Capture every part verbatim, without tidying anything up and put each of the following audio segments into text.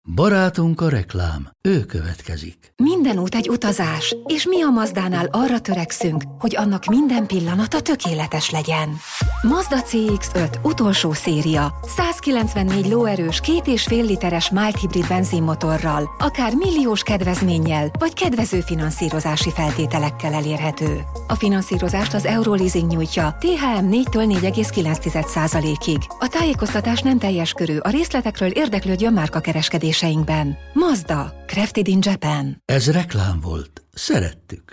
Barátunk a reklám, ő következik. Minden út egy utazás, és mi a Mazdánál arra törekszünk, hogy annak minden pillanata tökéletes legyen. Mazda cé iksz öt utolsó széria, százkilencvennégy lóerős, két és fél literes mild hibrid benzinmotorral, akár milliós kedvezménnyel, vagy kedvező finanszírozási feltételekkel elérhető. A finanszírozást az Euroleasing nyújtja, té há em négytől négy egész kilenc százalékig. A tájékoztatás nem teljes körű, a részletekről érdeklődjön márkakereskedéseinkben. Mazda, crafted in Japan. Ez reklám volt. Szerettük.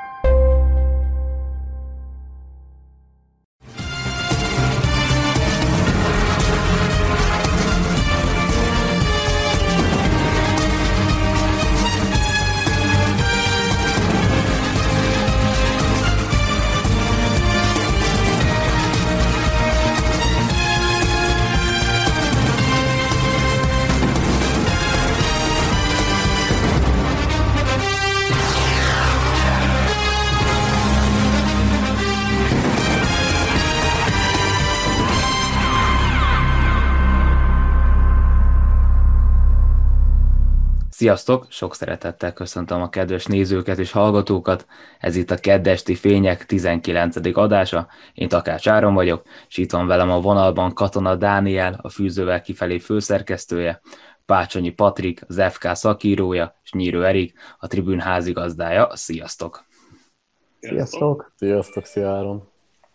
Sziasztok! Sok szeretettel köszöntöm a kedves nézőket és hallgatókat. Ez itt a Keddesti Fények tizenkilencedik adása. Én Takács Áron vagyok, és itt van velem a vonalban Katona Dániel, a Fűzővel kifelé főszerkesztője, Pácsonyi Patrik, az ef ká szakírója, és Nyírő Erik, a Tribün házigazdája. Sziasztok! Sziasztok! Sziasztok, szia Áron!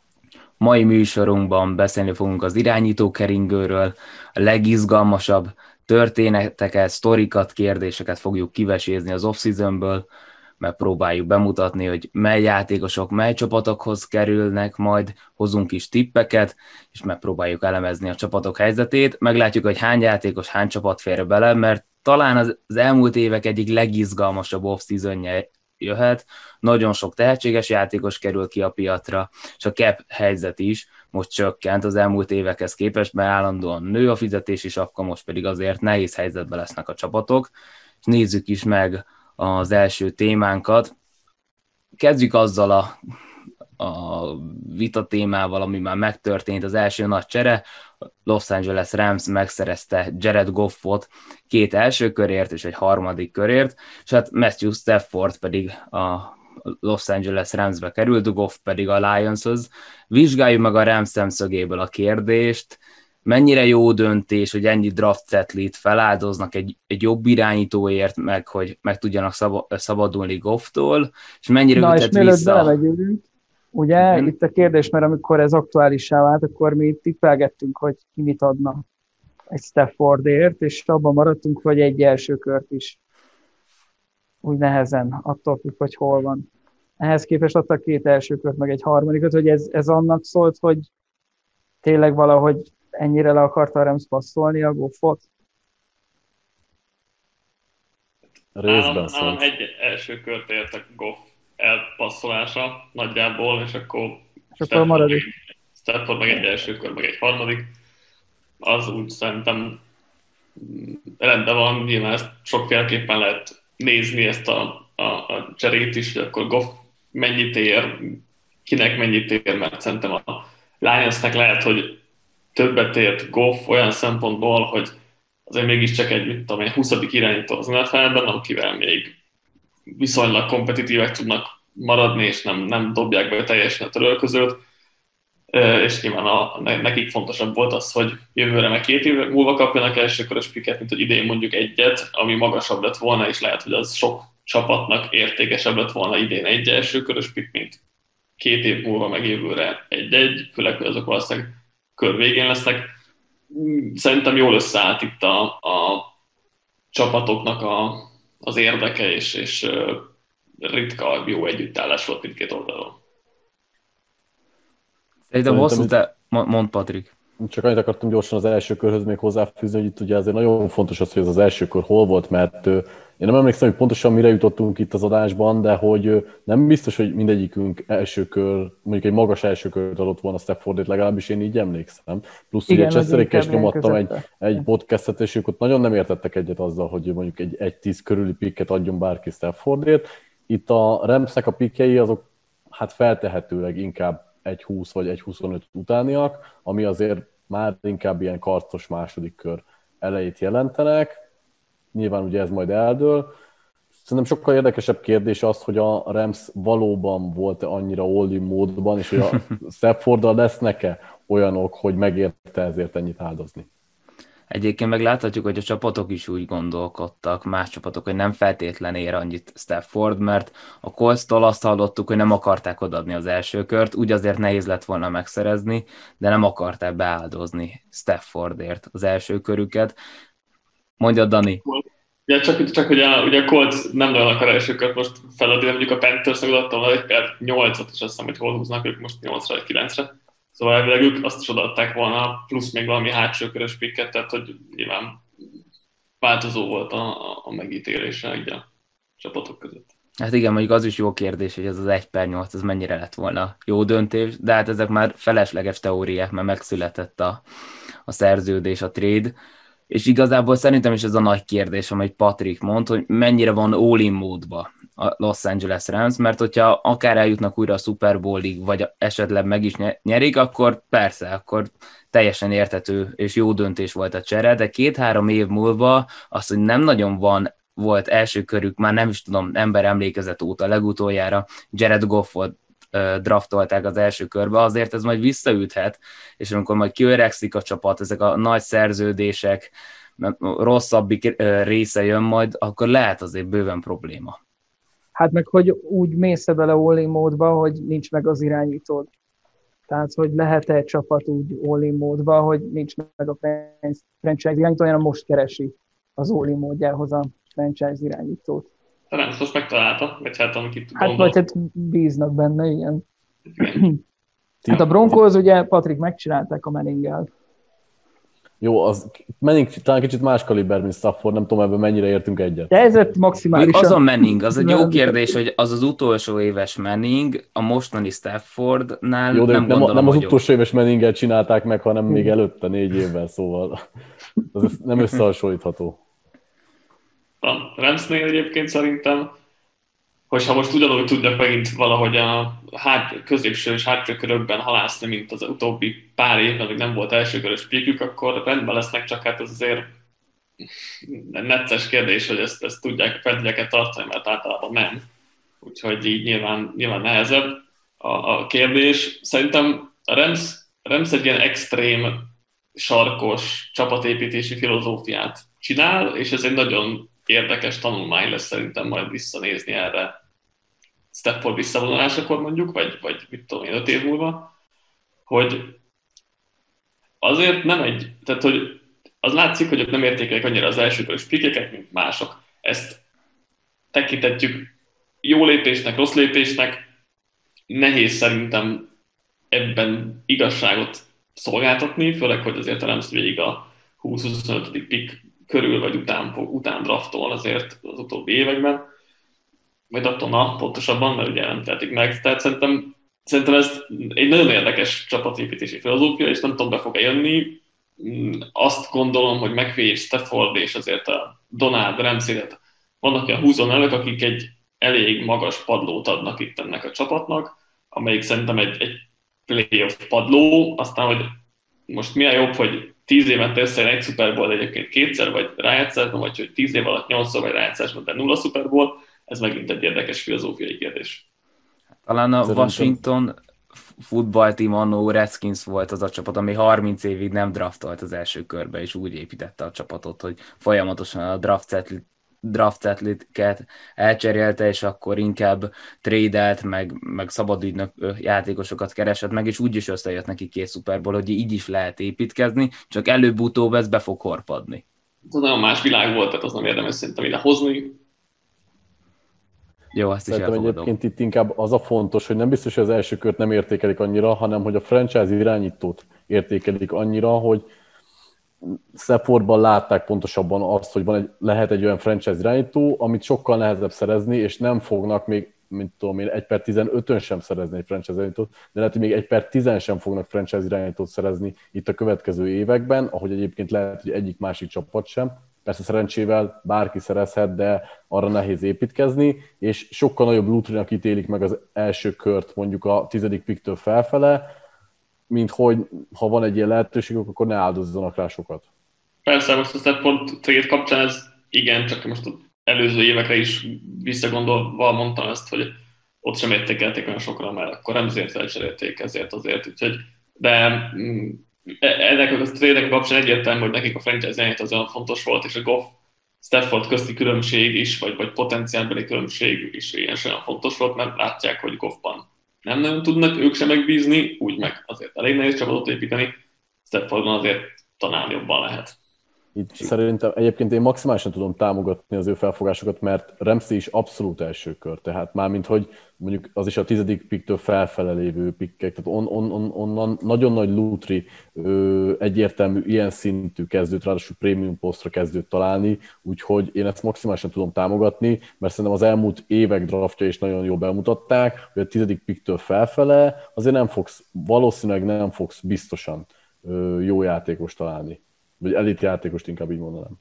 Mai műsorunkban beszélni fogunk az irányítókeringőről, a legizgalmasabb történeteket, sztorikat, kérdéseket fogjuk kivesézni az off-seasonből, mert próbáljuk bemutatni, hogy mely játékosok, mely csapatokhoz kerülnek, majd hozunk is tippeket, és megpróbáljuk elemezni a csapatok helyzetét. Meglátjuk, hogy hány játékos, hány csapat fér bele, mert talán az, az elmúlt évek egyik legizgalmasabb off-seasonje jöhet. Nagyon sok tehetséges játékos kerül ki a piacra, és a cap helyzet is most csökkent az elmúlt évekhez képest, mert állandóan nő a fizetési sapka, most pedig azért nehéz helyzetben lesznek a csapatok. És nézzük is meg az első témánkat. Kezdjük azzal a, a vita témával, ami már megtörtént, az első nagy csere. Los Angeles Rams megszerezte Jared Goffot két első körért és egy harmadik körért, és hát Matthew Stafford pedig a Los Angeles Ramsbe került, Goff pedig a Lionshoz. Vizsgáljuk meg a Rams szemszögéből a kérdést, mennyire jó döntés, hogy ennyi draft setlit feláldoznak egy, egy jobb irányítóért, meg hogy meg tudjanak szabadulni Gofftól, és mennyire Na, ütett és vissza... belevegyünk, ugye, mm. itt a kérdés, mert amikor ez aktuálissá vált, akkor mi tippelgettünk, hogy ki mit adna egy Staffordért, és abban maradtunk, hogy egy első kört is úgy nehezen, attól függ, hogy hol van. Ehhez képest adtak két első kört, meg egy harmadikat, hogy ez, ez annak szólt, hogy tényleg valahogy ennyire le akarta a Rams passzolni a Goffot? Részben szólt. Egy első kört értek Goff elpasszolása nagyjából, és akkor és akkor maradik. Stafford meg egy első kör, meg egy harmadik. Az úgy szerintem rendben van, nyilván ezt sokféleképpen lehet nézni ezt a, a, a cserét is, hogy akkor Goff mennyit ér, kinek mennyit ér, mert szerintem a Lionsnek lehet, hogy többet ért Goff olyan szempontból, hogy azért mégiscsak egy, mit tudom én, huszadik irányító az en ef el-ben, akivel még viszonylag kompetitívek tudnak maradni, és nem, nem dobják be teljesen a törölközőt, és nyilván a, nekik fontosabb volt az, hogy jövőre meg két év múlva kapjanak elsőkörös piket, mint hogy idén mondjuk egyet, ami magasabb lett volna, és lehet, hogy az sok csapatnak értékesebb lett volna idén egy elsőkörös pik, mint két év múlva meg jövőre egy-egy, főleg, hogy azok valószínűleg kör végén lesznek. Szerintem jól összeállt itt a, a csapatoknak a, az érdeke, és, és uh, ritka jó együttállás volt mindkét oldalon. Szerintem hosszú, te... Mondd, Patrik. Csak annyit akartam gyorsan az első körhöz még hozzáfűzni, hogy itt ugye azért nagyon fontos az, hogy ez az első kör hol volt, mert uh, én nem emlékszem, hogy pontosan mire jutottunk itt az adásban, de hogy uh, nem biztos, hogy mindegyikünk első kör, mondjuk egy magas első kört adott volna Staffordért, legalábbis én így emlékszem. Plusz igen, ugye Cseszterékkel is nyomattam egy, egy podcastet, és ők ott nagyon nem értettek egyet azzal, hogy mondjuk egy, egy tíz körüli pikket adjon bárki Staffordért. Itt a Ramsnek a pikkei azok hát feltehetőleg inkább egy húsz vagy egy huszonöt utániak, ami azért már inkább ilyen karcos második kör elejét jelentenek. nyilván ugye ez majd eldől. Szerintem sokkal érdekesebb kérdés az, hogy a Rams valóban volt-e annyira all-in módban, és hogy a Stafforddal lesznek-e olyanok, hogy megérte ezért ennyit áldozni. Egyébként meg láthatjuk, hogy a csapatok is úgy gondolkodtak, más csapatok, hogy nem feltétlen ér annyit Stafford, mert a Colts-tól azt hallottuk, hogy nem akarták odaadni az első kört, úgy azért nehéz lett volna megszerezni, de nem akarták beáldozni Staffordért az első körüket. Mondja, Dani. Ja, csak, csak hogy a, ugye a Colts nem nagyon akar első kört most feladni, de mondjuk a Panthers-nek odaadtam egy per nyolcat, és azt hiszem, hogy hol húznak ők most nyolcra vagy kilencre. Szóval elvileg ők azt is odaadták volna, plusz még valami hátsó körös pikket, tehát hogy nyilván változó volt a, a megítélése így a csapatok között. Hát igen, mondjuk az is jó kérdés, hogy ez az egy per nyolc, ez mennyire lett volna jó döntés, de hát ezek már felesleges teóriák, mert megszületett a, a szerződés, a trade, és igazából szerintem is ez a nagy kérdés, amit Patrick mond, hogy mennyire van all-in módba a Los Angeles Rams, mert hogyha akár eljutnak újra a Super Bowlig, vagy esetleg meg is nyerik, akkor persze, akkor teljesen érthető és jó döntés volt a csere, de két-három év múlva az, hogy nem nagyon van, volt első körük, már nem is tudom, ember emlékezet óta legutoljára Jared Goffot draftolták az első körbe, azért ez majd visszaüthet, és amikor majd kiöregszik a csapat, ezek a nagy szerződések, rosszabbik része jön majd, akkor lehet azért bőven probléma. Hát meg, hogy úgy mész bele all-in módba, hogy nincs meg az irányítód. Tehát, hogy lehet-e egy csapat úgy all-in módba, hogy nincs meg a franchise irányítója, hanem most keresi az all-in módjához a franchise irányítót. De nem, most megtalálta, vagy hát amit itt Hát vagy hát bíznak benne, igen. Hát a Broncos ugye, Patrik, megcsinálták a Manninggel. Jó, az Manning talán kicsit más kaliber, mint Stafford, nem tudom, ebben mennyire értünk egyet. De ez maximálisan... Az a Manning, az egy jó kérdés, hogy az az utolsó éves Manning, a mostani Staffordnál jó, de nem nem, gondolom, nem az hogy utolsó éves Manninggel csinálták meg, hanem még előtte négy évvel, szóval ez nem összehasonlítható. A Ramsnél egyébként szerintem, hogyha most ugyanúgy tudnak megint valahogy a hát, középső és hátsó körökben halászni, mint az utóbbi pár évben, hogy nem volt elsőkörös pikük, akkor rendben lesznek, csak hát ez azért necces kérdés, hogy ezt, ezt tudják, fel tudják-e tartani, mert általában nem. Úgyhogy így nyilván, nyilván nehezebb a, a kérdés. Szerintem a Rams, a Rams egy ilyen extrém, sarkos csapatépítési filozófiát csinál, és ez egy nagyon érdekes tanulmány lesz szerintem majd visszanézni erre Stafford visszavonulásakor mondjuk, vagy, vagy mit tudom én, öt év múlva, hogy azért nem egy, tehát hogy az látszik, hogy ők nem értékelik annyira az elsőkörös pikeket, mint mások. Ezt tekintetjük jó lépésnek, rossz lépésnek, nehéz szerintem ebben igazságot szolgáltatni, főleg, hogy azért a Rams végig a húsz-huszonötödik pick körül vagy után, után draftol azért az utóbbi években, vagy attól na, pontosabban, mert ugye nem tehetik meg. Tehát szerintem, szerintem ez egy nagyon érdekes csapatépítési filozófia, és nem tudom, be fog-e jönni. Azt gondolom, hogy McVay és Stafford és azért a Donald Ramsey-et vannak olyan húzónelők, akik egy elég magas padlót adnak itt ennek a csapatnak, amelyik szerintem egy, egy playoff padló, aztán, hogy most mi a jobb, hogy tíz évente összejön egy Super Bowl, egyébként kétszer, vagy rájátszásban, vagy hogy tíz év alatt nyolcszor, vagy rájátszásban, de nulla Super Bowl, ez megint egy érdekes filozófiai kérdés. Talán a Washington football team annó Redskins volt az a csapat, ami harminc évig nem draftolt az első körbe, és úgy építette a csapatot, hogy folyamatosan a draft draft setliket elcserélte, és akkor inkább tradelt, meg, meg szabadügynök játékosokat keresett meg, és úgy is összejött neki két Super Bowl, hogy így is lehet építkezni, csak előbb-utóbb ez be fog horpadni. Ez nagyon más világ volt, tehát az nem érdemes szerintem ide hozni. Jó, azt is Szerintem elfogadom. Egyébként itt inkább az a fontos, hogy nem biztos, hogy az első kört nem értékelik annyira, hanem hogy a franchise irányítót értékelik annyira, hogy Staffordban látták pontosabban azt, hogy van egy, lehet egy olyan franchise irányító, amit sokkal nehezebb szerezni, és nem fognak még, mint tudom én, egy per tizenötön sem szerezni egy franchise irányítót, de lehet, hogy még egy per tízen sem fognak franchise irányítót szerezni itt a következő években, ahogy egyébként lehet, hogy egyik másik csapat sem. Persze szerencsével bárki szerezhet, de arra nehéz építkezni, és sokkal nagyobb lútrinak ítélik meg az első kört mondjuk a tizedik picktől felfele, mint hogy ha van egy ilyen lehetőségük, akkor ne áldozzanak rá sokat. Persze, most a Stafford trade kapcsán ez igen, csak most az előző évekre is visszagondolva mondtam ezt, hogy ott sem értékelték olyan sokra, mert akkor nem azért elcserélték, ezért azért, úgyhogy, de mm, ennek a trade-nek kapcsán egyértelmű, hogy nekik a franchise irányít az olyan fontos volt, és a Goff Stafford közti különbség is, vagy, vagy potenciálbeli különbség is ilyen olyan fontos volt, mert látják, hogy Goffban nem nagyon tudnak ők sem megbízni, úgy meg azért elég nehéz csapatot építeni, Staffordban azért talán jobban lehet. Itt szerintem egyébként én maximálisan tudom támogatni az ő felfogásokat, mert Ramsey is abszolút első kör, tehát mármint, hogy mondjuk az is a tizedik picktől felfele lévő pikkek, tehát on, on, on, onnan nagyon nagy lútri, ö, egyértelmű, ilyen szintű kezdőt, ráadásul prémium posztra kezdőt találni, úgyhogy én ezt maximálisan tudom támogatni, mert szerintem az elmúlt évek draftja is nagyon jól bemutatták, hogy a tizedik picktől felfele azért nem fogsz, valószínűleg nem fogsz biztosan ö, jó játékos találni. Vagy elit játékost, inkább így mondanám.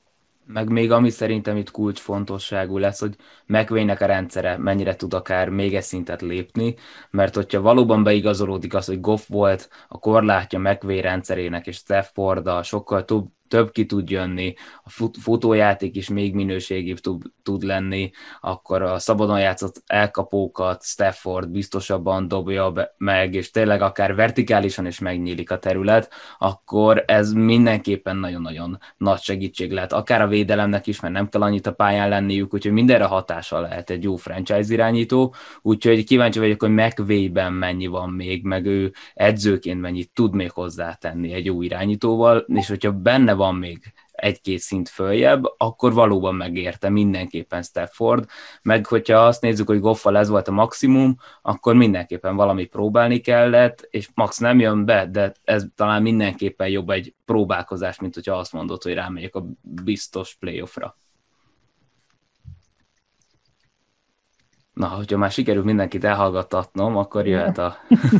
Meg még ami szerintem itt kulcsfontosságú lesz, hogy McVaynek a rendszere mennyire tud akár még egy szintet lépni, mert hogyha valóban beigazolódik az, hogy Goff volt a korlátja McVay rendszerének, és Stafford sokkal több, több ki tud jönni, a fut, futójáték is még minőségibb tud, tud lenni, akkor a szabadon játszott elkapókat Stafford biztosabban dobja be, meg, és tényleg akár vertikálisan is megnyílik a terület, akkor ez mindenképpen nagyon-nagyon nagy segítség lehet. Akár a védelemnek is, mert nem kell annyit a pályán lenniük, úgyhogy mindenre hatással lehet egy jó franchise irányító, úgyhogy kíváncsi vagyok, hogy McVayben mennyi van még, meg ő edzőként mennyit tud még hozzátenni egy jó irányítóval, és hogyha benne van még egy-két szint följebb, akkor valóban megérte mindenképpen Stafford, meg hogyha azt nézzük, hogy Goffal ez volt a maximum, akkor mindenképpen valami próbálni kellett, és max nem jön be, de ez talán mindenképpen jobb egy próbálkozás, mint hogyha azt mondod, hogy rámegyek a biztos playoffra. Na, hogyha már sikerül mindenkit elhallgattatnom, akkor jöhet a,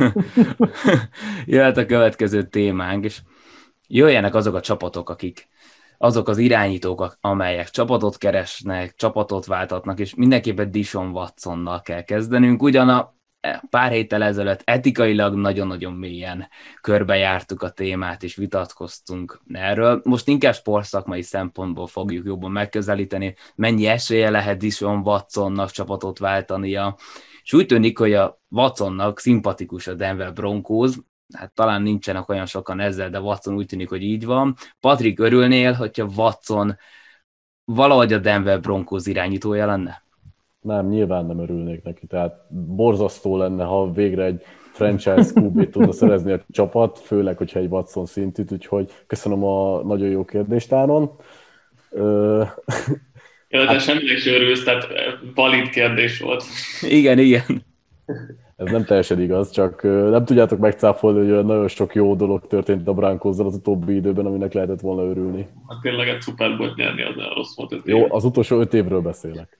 jöhet a következő témánk, és jöjjenek azok a csapatok, akik azok az irányítók, amelyek csapatot keresnek, csapatot váltatnak, és mindenképpen Deshaun Watsonnal kell kezdenünk. Ugyan a pár héttel ezelőtt etikailag nagyon-nagyon mélyen körbejártuk a témát, és vitatkoztunk erről. Most inkább sportszakmai szempontból fogjuk jobban megközelíteni, mennyi esélye lehet Deshaun Watsonnak csapatot váltania, és úgy tűnik, hogy a Watsonnak szimpatikus a Denver Broncos, hát talán nincsenek olyan sokan ezzel, de Watson úgy tűnik, hogy így van. Patrik, örülnél, hogyha Watson valahogy a Denver Broncos irányítója lenne? Nem, nyilván nem örülnék neki, tehát borzasztó lenne, ha végre egy franchise kú bét tudna szerezni a csapat, főleg, hogyha egy Watson szintűt, úgyhogy köszönöm a nagyon jó kérdést, Áron. Ö... Ja, de semminek se örülsz, tehát valid kérdés volt. Igen, igen. Ez nem teljesen igaz, csak nem tudjátok megcáfolni, hogy nagyon sok jó dolog történt a Broncos-zal az utóbbi időben, aminek lehetett volna örülni. Hát tényleg egy Super Bowl nyerni, az nagyon rossz volt. Jó, az utolsó öt évről beszélek.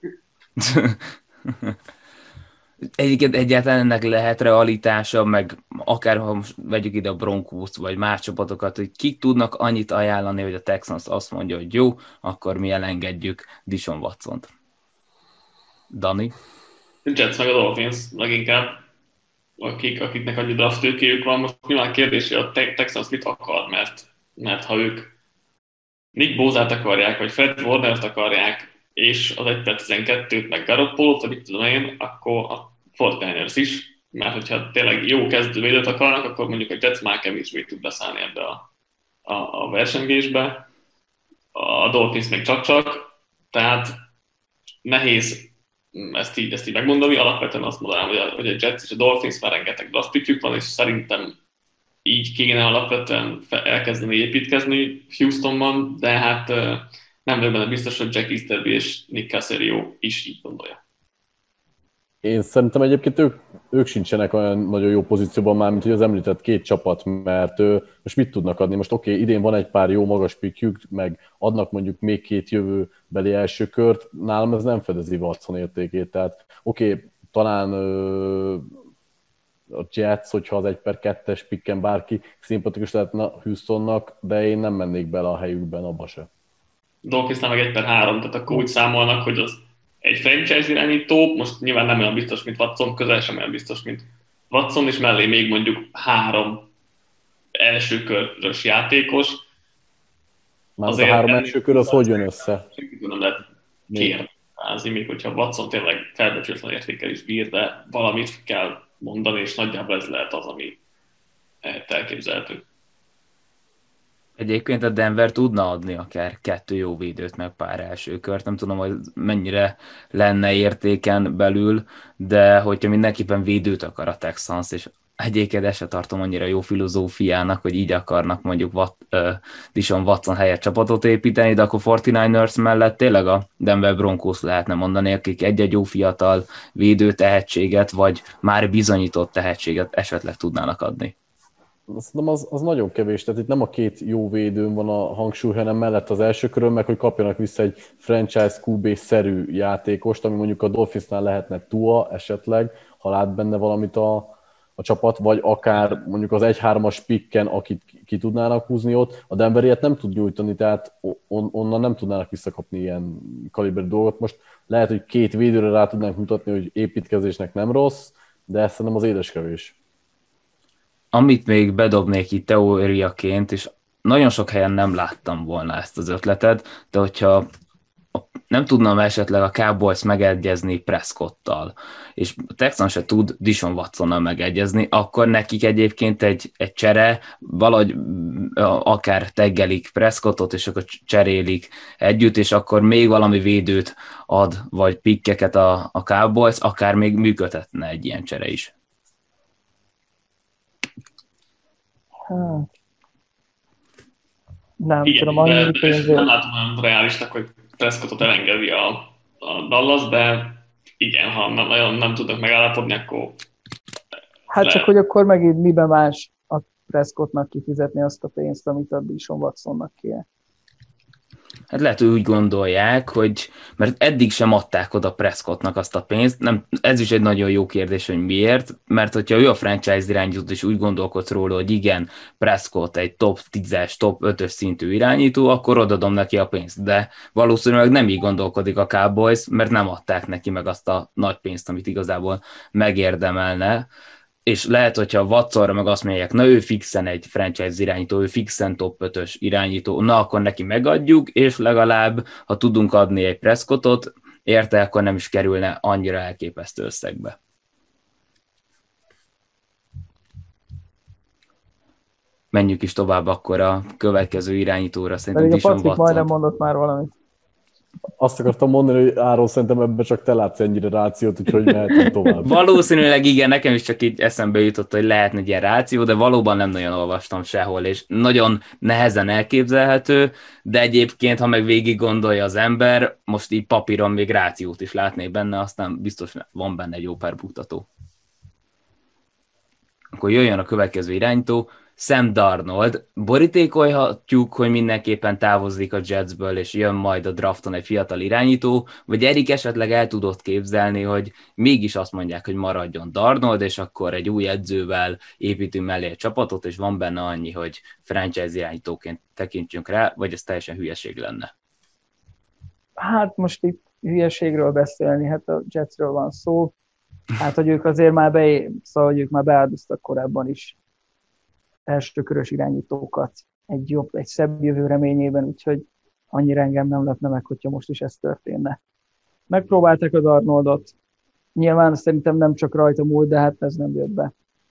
Egyébként egyáltalán ennek lehet realitása, meg akár ha most vegyük ide a Broncos vagy más csapatokat, hogy kik tudnak annyit ajánlani, hogy a Texans azt mondja, hogy jó, akkor mi elengedjük Deshaun Watsont. Dani? Jets meg a Dolphins leginkább, akik, akiknek annyi draft tőkéjük van. Most nyilván kérdés, hogy a Texans mit akar, mert, mert ha ők Nick Bosát akarják, vagy Fred Warnert akarják, és az egy per tizenkettőt, meg Garoppolót, vagy mit tudom én, akkor a negyvenkilencesek is, mert hogyha tényleg jó kezdővédőt akarnak, akkor mondjuk a Jets már kevésbé tud beszállni ebbe a, a, a versengésbe. A Dolphins még csak-csak, tehát nehéz ezt így, ezt így megmondani. Alapvetően azt mondanám, hogy a, hogy a Jets és a Dolphins már rengeteg draftpickjük van, és szerintem így kéne alapvetően elkezdeni építkezni Houstonban, de hát nem vagyok benne biztos, hogy Jack Easterby és Nick Caserio is így gondolja. Én szerintem egyébként ők, ők sincsenek olyan nagyon jó pozícióban már, mint hogy az említett két csapat, mert ő, most mit tudnak adni? Most oké, okay, idén van egy pár jó magas pickjük, meg adnak mondjuk még két jövőbeli első kört, nálam ez nem fedezi Watson értékét, tehát oké, okay, talán ö, a Jets, hogyha az egy per kettes picken bárki szimpatikus lehetne Houstonnak, de én nem mennék bele a helyükben abba se. Dolphinsnál meg egy per három, tehát akkor úgy számolnak, hogy az egy franchise irányító, most nyilván nem olyan biztos, mint Watson, közel sem olyan biztos, mint Watson, és mellé még mondjuk három első körös játékos. Már az a három első kör, az hogy jön össze? Nem lehet kérni, még hogyha Watson tényleg felbecsületlen értékel is bír, de valamit kell mondani, és nagyjából ez lehet az, ami elképzelhető. Egyébként a Denver tudna adni akár kettő jó védőt, meg pár első kört. Nem tudom, hogy mennyire lenne értéken belül, de hogyha mindenképpen védőt akar a Texans, és egyébként ezt se tartom annyira jó filozófiának, hogy így akarnak mondjuk Wat, uh, Dishon Watson helyett csapatot építeni, de akkor negyvenkilencesek mellett tényleg a Denver Broncos lehetne mondani, akik egy-egy jó fiatal védő tehetséget, vagy már bizonyított tehetséget esetleg tudnának adni. Szerintem az, az nagyon kevés, tehát itt nem a két jó védőn van a hangsúly, hanem mellett az első körön, meg hogy kapjanak vissza egy franchise kú bé-szerű játékost, ami mondjuk a Dolphinsnál lehetne Tua esetleg, ha lát benne valamit a, a csapat, vagy akár mondjuk az egy-hármas picken, akit ki tudnának húzni ott. A Denver ilyet nem tud nyújtani, tehát on, onnan nem tudnának visszakapni ilyen kaliberű dolgot. Most lehet, hogy két védőre rá tudnánk mutatni, hogy építkezésnek nem rossz, de ezt szerintem az édeskevés. Amit még bedobnék itt teóriaként, és nagyon sok helyen nem láttam volna ezt az ötletet, de hogyha nem tudnám esetleg a Cowboys megegyezni Prescottal, és a Texans se tud Dishon Watsonnal megegyezni, akkor nekik egyébként egy, egy csere, valahogy akár teggelik Prescottot, és akkor cserélik együtt, és akkor még valami védőt ad, vagy pikkeket a, a Cowboys, akár még működhetne egy ilyen csere is. Hát. Nem Igen, tudom, annyi pénzért. Nem látom olyan reálisnak, hogy Prescottot elengedi a, a Dallas, de igen, ha nem, nagyon nem tudnak megállapodni, akkor... Hát csak, hogy akkor megint miben más a Prescottnak kifizetni azt a pénzt, amit a Dishon Watsonnak kéne. Hát lehet, hogy úgy gondolják, hogy mert eddig sem adták oda Prescottnak azt a pénzt, nem, ez is egy nagyon jó kérdés, hogy miért, mert hogyha ő a franchise irányító, és úgy gondolkodsz róla, hogy igen, Prescott egy top tízes, top ötös szintű irányító, akkor odadom neki a pénzt, de valószínűleg nem így gondolkodik a Cowboys, mert nem adták neki meg azt a nagy pénzt, amit igazából megérdemelne, és lehet, hogyha Watsonra meg azt mondják, na ő fixen egy franchise irányító, ő fixen top ötös irányító, na akkor neki megadjuk, és legalább, ha tudunk adni egy Prescottot, érte, akkor nem is kerülne annyira elképesztő összegbe. Menjünk is tovább akkor a következő irányítóra, szerintem Pedig a Dishon Patrik Watson. majdnem mondott már valamit. Azt akartam mondani, hogy Áron, szerintem ebben csak te látsz ennyire rációt, úgyhogy mehetünk tovább. Valószínűleg igen, nekem is csak így eszembe jutott, hogy lehetne egy ilyen ráció, de valóban nem nagyon olvastam sehol, és nagyon nehezen elképzelhető, de egyébként, ha meg végig gondolja az ember, most így papíron még rációt is látnék benne, aztán biztos van benne egy jó pár buktató. Akkor jöjjön a következő irányító, Sam Darnold. Borítékolhatjuk, hogy mindenképpen távozik a Jetsből, és jön majd a drafton egy fiatal irányító, vagy Erik esetleg el tudott képzelni, hogy mégis azt mondják, hogy maradjon Darnold, és akkor egy új edzővel építünk mellé egy csapatot, és van benne annyi, hogy franchise irányítóként tekintsünk rá, vagy ez teljesen hülyeség lenne? Hát most itt hülyeségről beszélni, hát a Jetsről van szó. Hát, hogy ők azért már, be, szóval, hogy ők már beáldoztak korábban is elsőkörös irányítókat egy jobb, egy szebb jövő reményében, úgyhogy annyira engem nem lepne meg, hogyha most is ez történne. Megpróbálták az Arnoldot, nyilván szerintem nem csak rajta múlt, de hát ez nem jött be.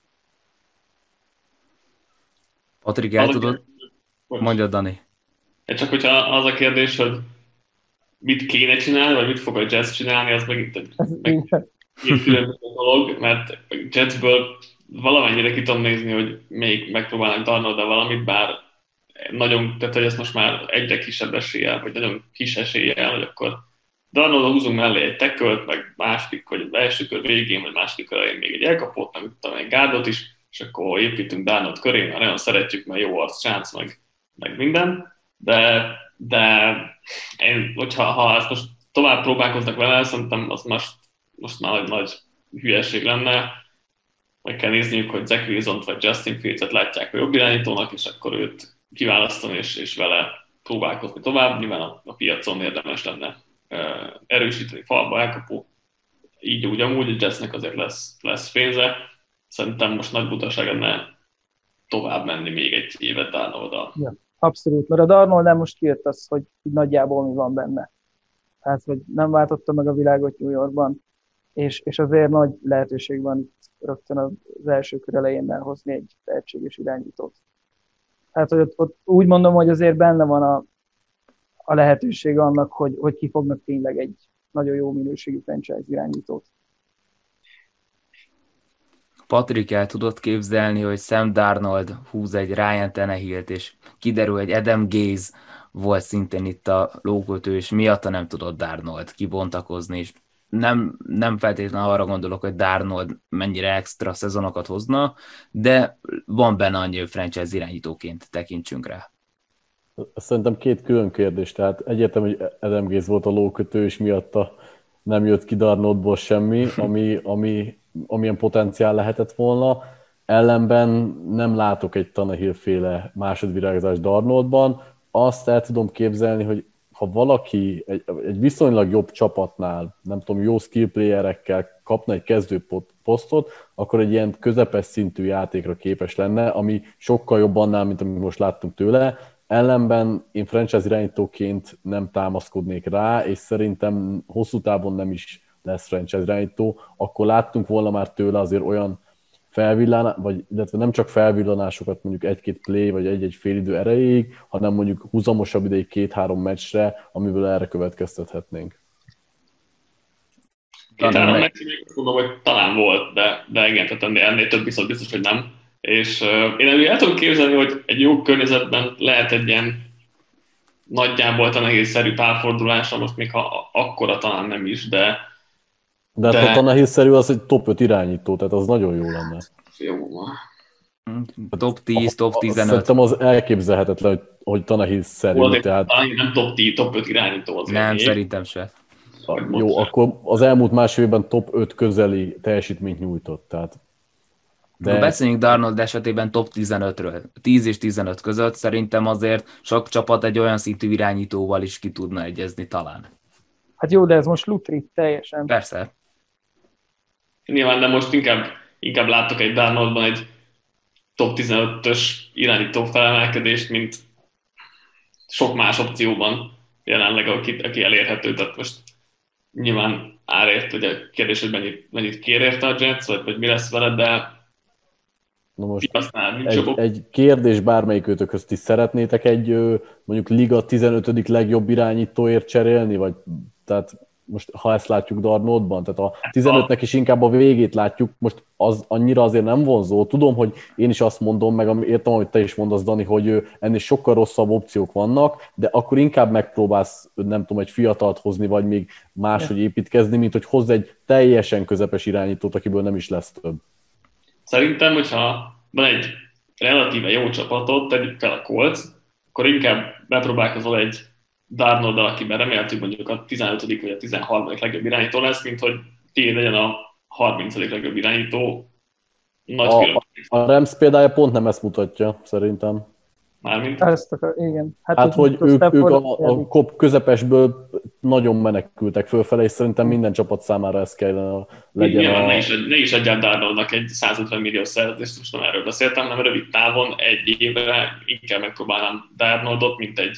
Patrik, el tudod? Mondja, Dani. Csak hogyha az a kérdés, hogy mit kéne csinálni, vagy mit fog a Jets csinálni, az megint egy meg, különböző dolog, mert Jetsből valamennyire ki tudom nézni, hogy még megpróbálnak Darnold-dal valamit, bár nagyon, tehát hogy ezt most már egyre kisebb eséllyel, vagy nagyon kis eséllyel, hogy akkor Darnold-dal húzunk mellé egy tackle-t, meg második, vagy az első kör végén, vagy második kör elején még egy elkapót, meg tudom, egy gárdot is, és akkor építünk Darnold köré, mert nagyon szeretjük, mert jó arc, csánc, meg, meg minden, de, de én, hogyha ha ezt most tovább próbálkoznak vele, szerintem az most, most már nagy, nagy hülyeség lenne. Meg kell nézniük, hogy Zach Wilson-t vagy Justin Fields-et látják a jobb irányítónak, és akkor őt kiválasztani, és, és vele próbálkozni tovább. Nyilván a, a piacon érdemes lenne uh, erősíteni, falba elkapó. Így úgy amúgy a Jetsnek azért lesz, lesz pénze. Szerintem most nagy butaság lenne tovább menni még egy évet Darnold-dal. Ja. Abszolút, mert a Darnoldnál most kijött az, hogy nagyjából mi van benne. Tehát, hogy nem váltotta meg a világot New Yorkban, és, és azért nagy lehetőség van rögtön az első kör elején elhozni egy tehetséges irányítót. Tehát, hogy ott, ott úgy mondom, hogy azért benne van a, a lehetőség annak, hogy, hogy kifognak tényleg egy nagyon jó minőségű franchise irányítót. Patrik, el tudod képzelni, hogy Sam Darnold húz egy Ryan Tannehillt, és kiderül, hogy Adam Gase volt szintén itt a lókötő, és miatta nem tudott Darnold kibontakozni, és nem, nem feltétlenül arra gondolok, hogy Darnold mennyire extra szezonokat hozna, de van benne annyi, hogy franchise irányítóként tekintsünk rá. Szerintem két külön kérdés, tehát egyértelmű, hogy Adam Gase volt a lókötő, és miatta nem jött ki Darnoldból semmi, ami, ami, amilyen potenciál lehetett volna. Ellenben nem látok egy Tannehill-féle másodvirágzás Darnoldban. Azt el tudom képzelni, hogy ha valaki egy, egy viszonylag jobb csapatnál, nem tudom, jó skill playerekkel kapna egy kezdő posztot, akkor egy ilyen közepes szintű játékra képes lenne, ami sokkal jobb annál, mint amit most láttunk tőle. Ellenben én franchise irányítóként nem támaszkodnék rá, és szerintem hosszú távon nem is lesz franchise irányító. Akkor láttunk volna már tőle azért olyan felvillanás, vagy illetve nem csak felvillanásokat mondjuk egy-két play, vagy egy-egy félidő erejéig, hanem mondjuk húzamosabb ideig két-három meccsre, amiből erre következtethetnénk. Két-három meccsre még azt mondom, hogy talán volt, de, de igen, tehát ennél több viszont biztos, hogy nem. És uh, én el tudom képzelni, hogy egy jó környezetben lehet egy ilyen nagyjából Tannehill-szerű párfordulása, most még ha akkora talán nem is, de... De, de... a Tannehill-szerű az egy top öt irányító, tehát az nagyon jó lenne. Jó van. Top tíz, top tizenöt. Szerintem az elképzelhetetlen, hogy, hogy Tannehill-szerű. Tehát... nem top tíz, top öt irányító azért. Nem, még. Szerintem se. Jó, akkor az elmúlt másfél évben top öt közeli teljesítményt nyújtott, tehát de... Beszéljünk Darnold esetében top tizenötről. tíz és tizenöt között szerintem azért sok csapat egy olyan szintű irányítóval is ki tudna egyezni talán. Hát jó, de ez most lutri teljesen. Persze. Nyilván, de most inkább, inkább látok egy Darnoldban egy top tizenötös irányító felemelkedést, mint sok más opcióban jelenleg, aki, aki elérhető. Tehát most nyilván árért, ugye a kérdés, hogy mennyit, mennyit kér érte a Jets, vagy, vagy mi lesz vele, de na most egy, egy kérdés bármelyikőtökhöz is szeretnétek egy mondjuk liga tizenötödik legjobb irányítóért cserélni, vagy tehát most ha ezt látjuk Darnoldban, tehát a tizenötnek is inkább a végét látjuk, most az annyira azért nem vonzó. Tudom, hogy én is azt mondom, meg értem, hogy te is mondasz, Dani, hogy ennél sokkal rosszabb opciók vannak, de akkor inkább megpróbálsz, nem tudom, egy fiatalt hozni, vagy még máshogy építkezni, mint hogy hozz egy teljesen közepes irányítót, akiből nem is lesz több. Szerintem, hogyha van egy relatíve jó csapatot, tegyük fel a Colts, akkor inkább bepróbálkozol egy Darnold-dal, akiben remélhetőleg mondjuk a tizenötödik vagy a tizenharmadik legjobb irányító lesz, mint hogy tiéd legyen a harmincadik legjobb irányító. Nagy a, a Rams példája pont nem ezt mutatja, szerintem. Mármint? Ezt akar, igen. Hát, hát hogy ők, ők a, a kop közepesből nagyon menekültek fölfele, és szerintem minden csapat számára ez kellene legyen. Nyilván a... ne is, ne is adjál Darnoldnak egy százötven millió szerződést, most nem erről beszéltem, hanem rövid távon, egy évre inkább megpróbálnám Darnoldot, mint egy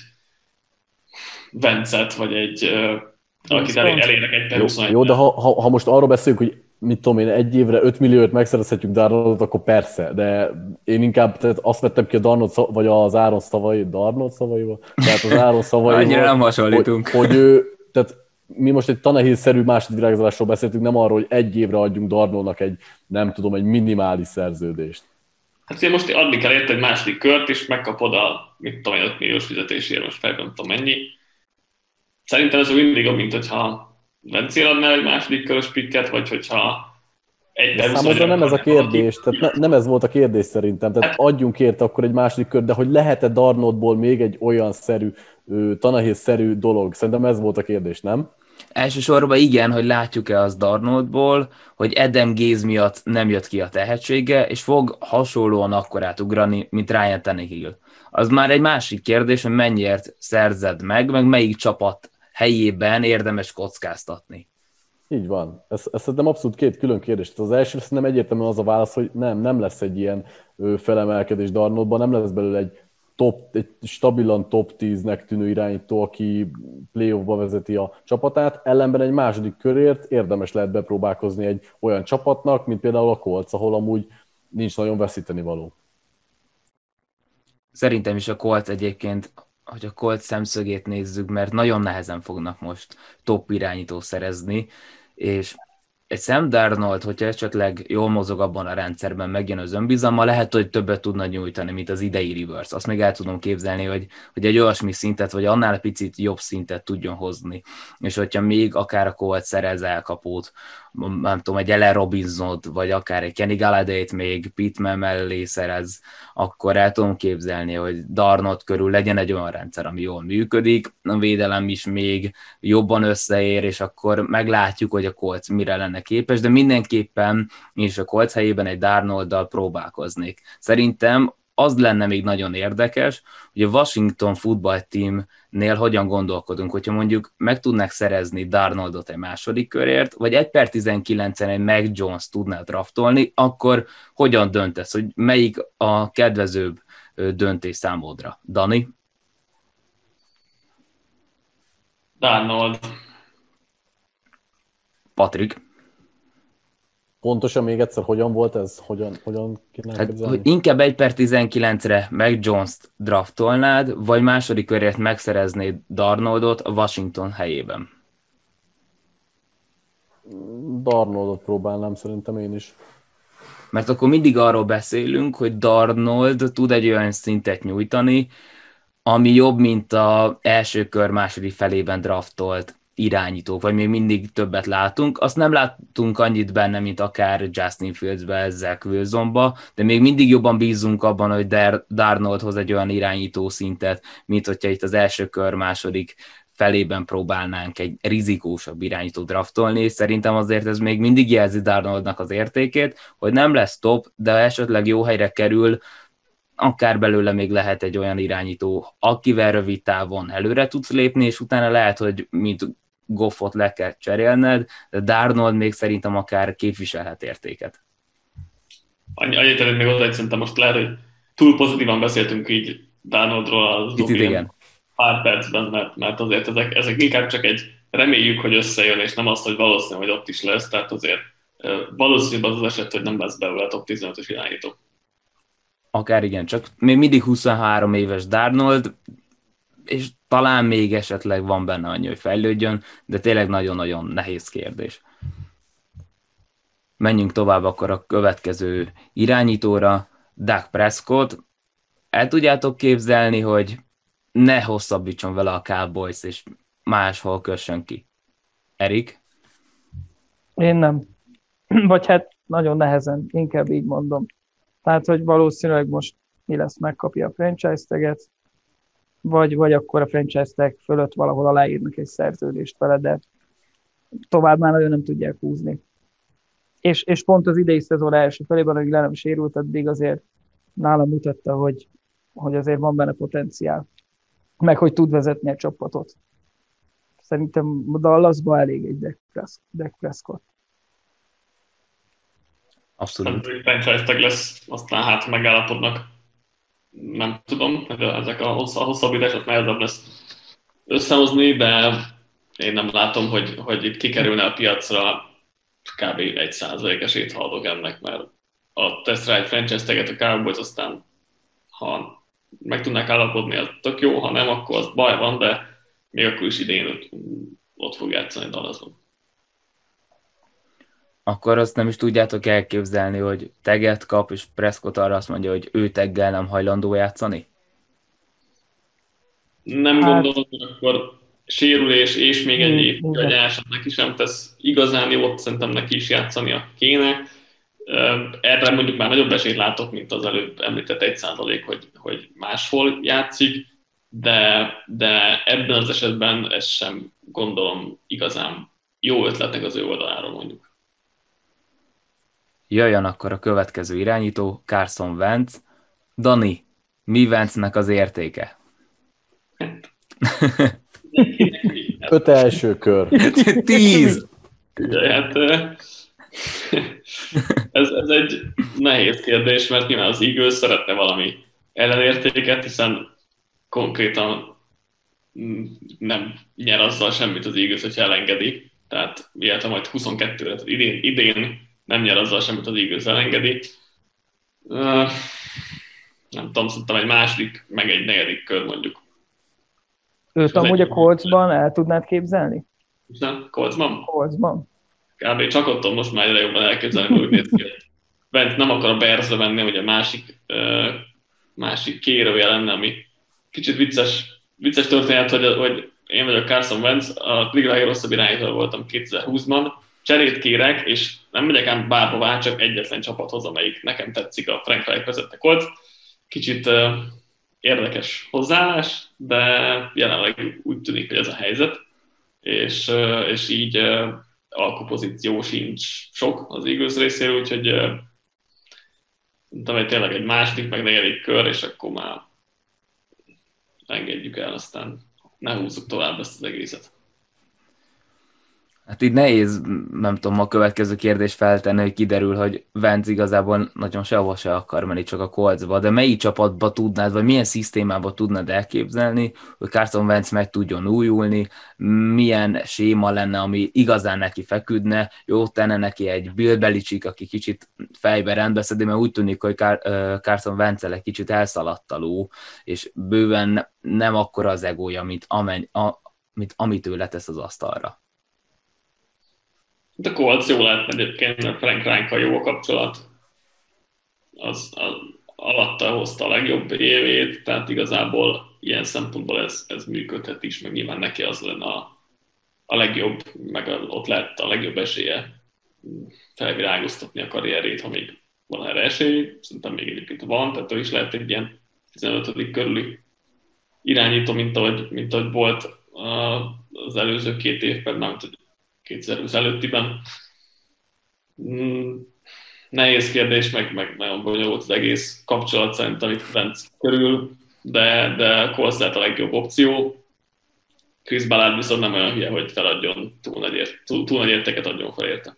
Vencet, vagy egy, uh, akit elé, elérnek egy per huszonegy. Jó, de ha, ha, ha most arról beszélünk, hogy mit tudom én, egy évre öt milliót megszerezhetjük Darnoldot, akkor persze, de én inkább tehát azt vettem ki a Darnold szav, vagy az Áron szavai, Darnold szavaival? Tehát az Áron szavaival. Annyira nem hasonlítunk. Hogy, hogy ő, tehát mi most egy Tannehill-szerű másodvirágzásról beszéltünk, nem arról, hogy egy évre adjunk Darnoldnak egy, nem tudom, egy minimális szerződést. Hát ugye most adni kell érte egy második kört, és megkapod a, mit tudom, öt milliós fizetésért, most fel nem tudom mennyi. Szerintem ez mindig jobb, mint hogyha Vencél adnál egy második körös pikket, vagy hogyha egy per huszonegy. Számomra nem ez a kérdés, tehát ne, nem ez volt a kérdés szerintem. Tehát hát, adjunk érte akkor egy második kört, de hogy lehet-e Darnoldból még egy olyan szerű, Tannehill-szerű dolog? Szerintem ez volt a kérdés, nem? Elsősorban igen, hogy látjuk-e az Darnoldból, hogy Adam Gase miatt nem jött ki a tehetsége, és fog hasonlóan akkorát ugrani, mint Ryan Tannehill. Az már egy másik kérdés, hogy mennyiért szerzed meg, meg melyik csapat helyében érdemes kockáztatni. Így van. Ez, ez szerintem abszolút két külön kérdés. Az első szerintem egyértelműen az a válasz, hogy nem, nem lesz egy ilyen felemelkedés Darnoldban, nem lesz belőle egy top, egy stabilan top tíznek tűnő irányító, aki playoffba vezeti a csapatát, ellenben egy második körért érdemes lehet bepróbálkozni egy olyan csapatnak, mint például a Colts, ahol amúgy nincs nagyon veszíteni való. Szerintem is a Colts egyébként, hogy a Colts szemszögét nézzük, mert nagyon nehezen fognak most top irányító szerezni, és egy Sam Darnold, hogyha esetleg jól mozog abban a rendszerben, megjön az önbizalma, lehet, hogy többet tudna nyújtani, mint az idei Rivers. Azt még el tudom képzelni, hogy, hogy egy olyasmi szintet, vagy annál picit jobb szintet tudjon hozni. És hogyha még akár a Colts szerez elkapót, nem tudom, egy Allen Robinsont, vagy akár egy Kenny Galladayt még Pittman mellé szerez, akkor el tudom képzelni, hogy Darnold körül legyen egy olyan rendszer, ami jól működik, a védelem is még jobban összeér, és akkor meglátjuk, hogy a Colts mire lenne képes, de mindenképpen és a Colts helyében egy Darnolddal próbálkoznék. Szerintem az lenne még nagyon érdekes, hogy a Washington Football Teamnél hogyan gondolkodunk, hogyha mondjuk meg tudnák szerezni Darnoldot egy második körért, vagy egy per tizenkilencen egy Mac Jones tudná draftolni, akkor hogyan döntesz, hogy melyik a kedvezőbb döntés számodra? Dani? Darnold. Patrik? Pontosan még egyszer, hogyan volt ez? Hogyan, hogyan kéne hát, hogy inkább egy per tizenkilencre Mac Jones-t draftolnád, vagy második körért megszereznéd Darnoldot a Washington helyében? Darnoldot próbálnám szerintem én is. Mert akkor mindig arról beszélünk, hogy Darnold tud egy olyan szintet nyújtani, ami jobb, mint az első kör második felében draftolt irányítók, vagy még mindig többet látunk. Azt nem látunk annyit benne, mint akár Justin Fieldsbe, Zach Wilsonba, de még mindig jobban bízunk abban, hogy Dar- Darnold hoz egy olyan irányító szintet, mint hogyha itt az első kör második felében próbálnánk egy rizikósabb irányítót draftolni, és szerintem azért ez még mindig jelzi Darnoldnak az értékét, hogy nem lesz top, de ha esetleg jó helyre kerül, akár belőle még lehet egy olyan irányító, akivel rövid távon előre tudsz lépni, és utána lehet, hogy mint Goffot le kell cserélned, de Darnold még szerintem akár képviselhet értéket. Annyi, annyit előtt még oda, hogy szerintem most lehet, hogy túl pozitívan beszéltünk így Darnoldról az igen. pár percben, mert, mert azért ezek, ezek inkább csak egy reméljük, hogy összejön, és nem azt, hogy valószínű, hogy ott is lesz, tehát azért valószínűbb az az eset, hogy nem lesz belőle a top tizenötös irányító. Akár igen, csak még mindig huszonhárom éves Darnold, és talán még esetleg van benne annyi, hogy fejlődjön, de tényleg nagyon-nagyon nehéz kérdés. Menjünk tovább akkor a következő irányítóra, Dak Prescott. El tudjátok képzelni, hogy ne hosszabbítson vele a Cowboys, és máshol kössön ki? Erik? Én nem. Vagy hát nagyon nehezen, inkább így mondom. Tehát, hogy valószínűleg most mi lesz, megkapja a franchise taget, vagy, vagy akkor a franchise tag fölött valahol aláírnak egy szerződést vele, de tovább már nagyon nem tudják húzni. És, és pont az idei szezon első felében, hogy le nem sérült, addig azért nálam mutatta, hogy, hogy azért van benne potenciál. Meg hogy tud vezetni a csapatot. Szerintem Dallasba elég egy Dak Prescott. Abszolút. Egy franchise tag lesz, aztán hát megállapodnak. Nem tudom, ezek a, hossz, a hosszabbítások nehezebb lesz összehozni, de én nem látom, hogy, hogy itt kikerülne a piacra kb. egy százalék esélyt hallok ennek, mert a tesz rá egy franchise taget a Cowboys, aztán ha meg tudnák állapodni, az tök jó, ha nem, akkor az baj van, de még akkor is idén ott, ott fog játszani Dallasban. Akkor azt nem is tudjátok elképzelni, hogy teget kap, és Prescott arra azt mondja, hogy ő teggel nem hajlandó játszani? Nem hát... gondolom, hogy akkor sérülés és még egy év mm, kihagyás, neki sem tesz igazán jót, szerintem neki is játszania kéne. Erre mondjuk már nagyobb esélyt látok, mint az előbb említett egy százalék, hogy, hogy máshol játszik, de, de ebben az esetben ezt sem gondolom igazán jó ötletnek az ő oldaláról mondjuk. Jöjjön akkor a következő irányító, Carson Wentz. Dani, mi Wentznek az értéke? Öt első kör. Tíz! Hát, ez, ez egy nehéz kérdés, mert nyilván az Eagles szeretne valami ellenértéket, hiszen konkrétan nem nyer azzal semmit az Eagles, hogyha elengedi. Tehát illetve majd huszonkettőre, tehát idén, idén nem nyer azzal semmit az Eagles elengedi. Uh, nem tudom, szerintem egy második, meg egy negyedik kör mondjuk. Őt amúgy a Coltsban el tudnád képzelni? Nem, Coltsban? Coltsban. Kb. Csak ott most már egyre jobban elképzelni, hogy néz ki. Bent nem akar a Bearsre menni, hogy a másik, uh, másik kérője lenne, ami kicsit vicces, vicces történet, hogy, hogy én vagyok Carson Wentz, a liga legrosszabb irányító voltam kétezer-húszban, cserét kérek, és nem megyek ám bárhová, csak egyetlen csapathoz, amelyik nekem tetszik, a Frank Reich vezette Colts. Kicsit uh, érdekes hozzáállás, de jelenleg úgy tűnik, hogy ez a helyzet, és, uh, és így uh, alkupozíció sincs sok az Eagles részéről, úgyhogy uh, tudom, hogy tényleg egy második, meg negyedik kör, és akkor már engedjük el, aztán ne húzzuk tovább ezt az egészet. Hát így nehéz, nem tudom, a következő kérdés feltenni, hogy kiderül, hogy Wentz igazából nagyon sehova se akar menni, csak a Coltsba, de melyik csapatba tudnád, vagy milyen szisztémába tudnád elképzelni, hogy Carson Wentz meg tudjon újulni, milyen séma lenne, ami igazán neki feküdne, jó tenne neki egy Bill Belichick, aki kicsit fejbe rendbe szedi, mert úgy tűnik, hogy Carson Wentz egy kicsit elszaladt a ló, és bőven nem akkora az egója, mint, amen, a, mint amit ő letesz az asztalra. De Colts jó lehet egyébként, mert Frank Reich-kal jó a kapcsolat. Az, az alatta hozta a legjobb évét, tehát igazából ilyen szempontból ez, ez működhet is, meg nyilván neki az lenne a, a legjobb, meg ott lehet a legjobb esélye felvirágoztatni a karrierét, ha még van erre esély. Szerintem még egyébként van, tehát ő is lehet egy ilyen tizenötödik körüli irányító, mint ahogy, mint ahogy volt az előző két évben, nem tudom, kétezer-húsz előttiben. Mm, nehéz kérdés, meg, meg nagyon bonyolult az egész kapcsolat szerintem itt Wentz körül, de, de Colts lehet a legjobb opció. Chris Ballard viszont nem olyan hülye, hogy feladjon, túl nagy, ért, túl, túl nagy értéket adjon fel érte.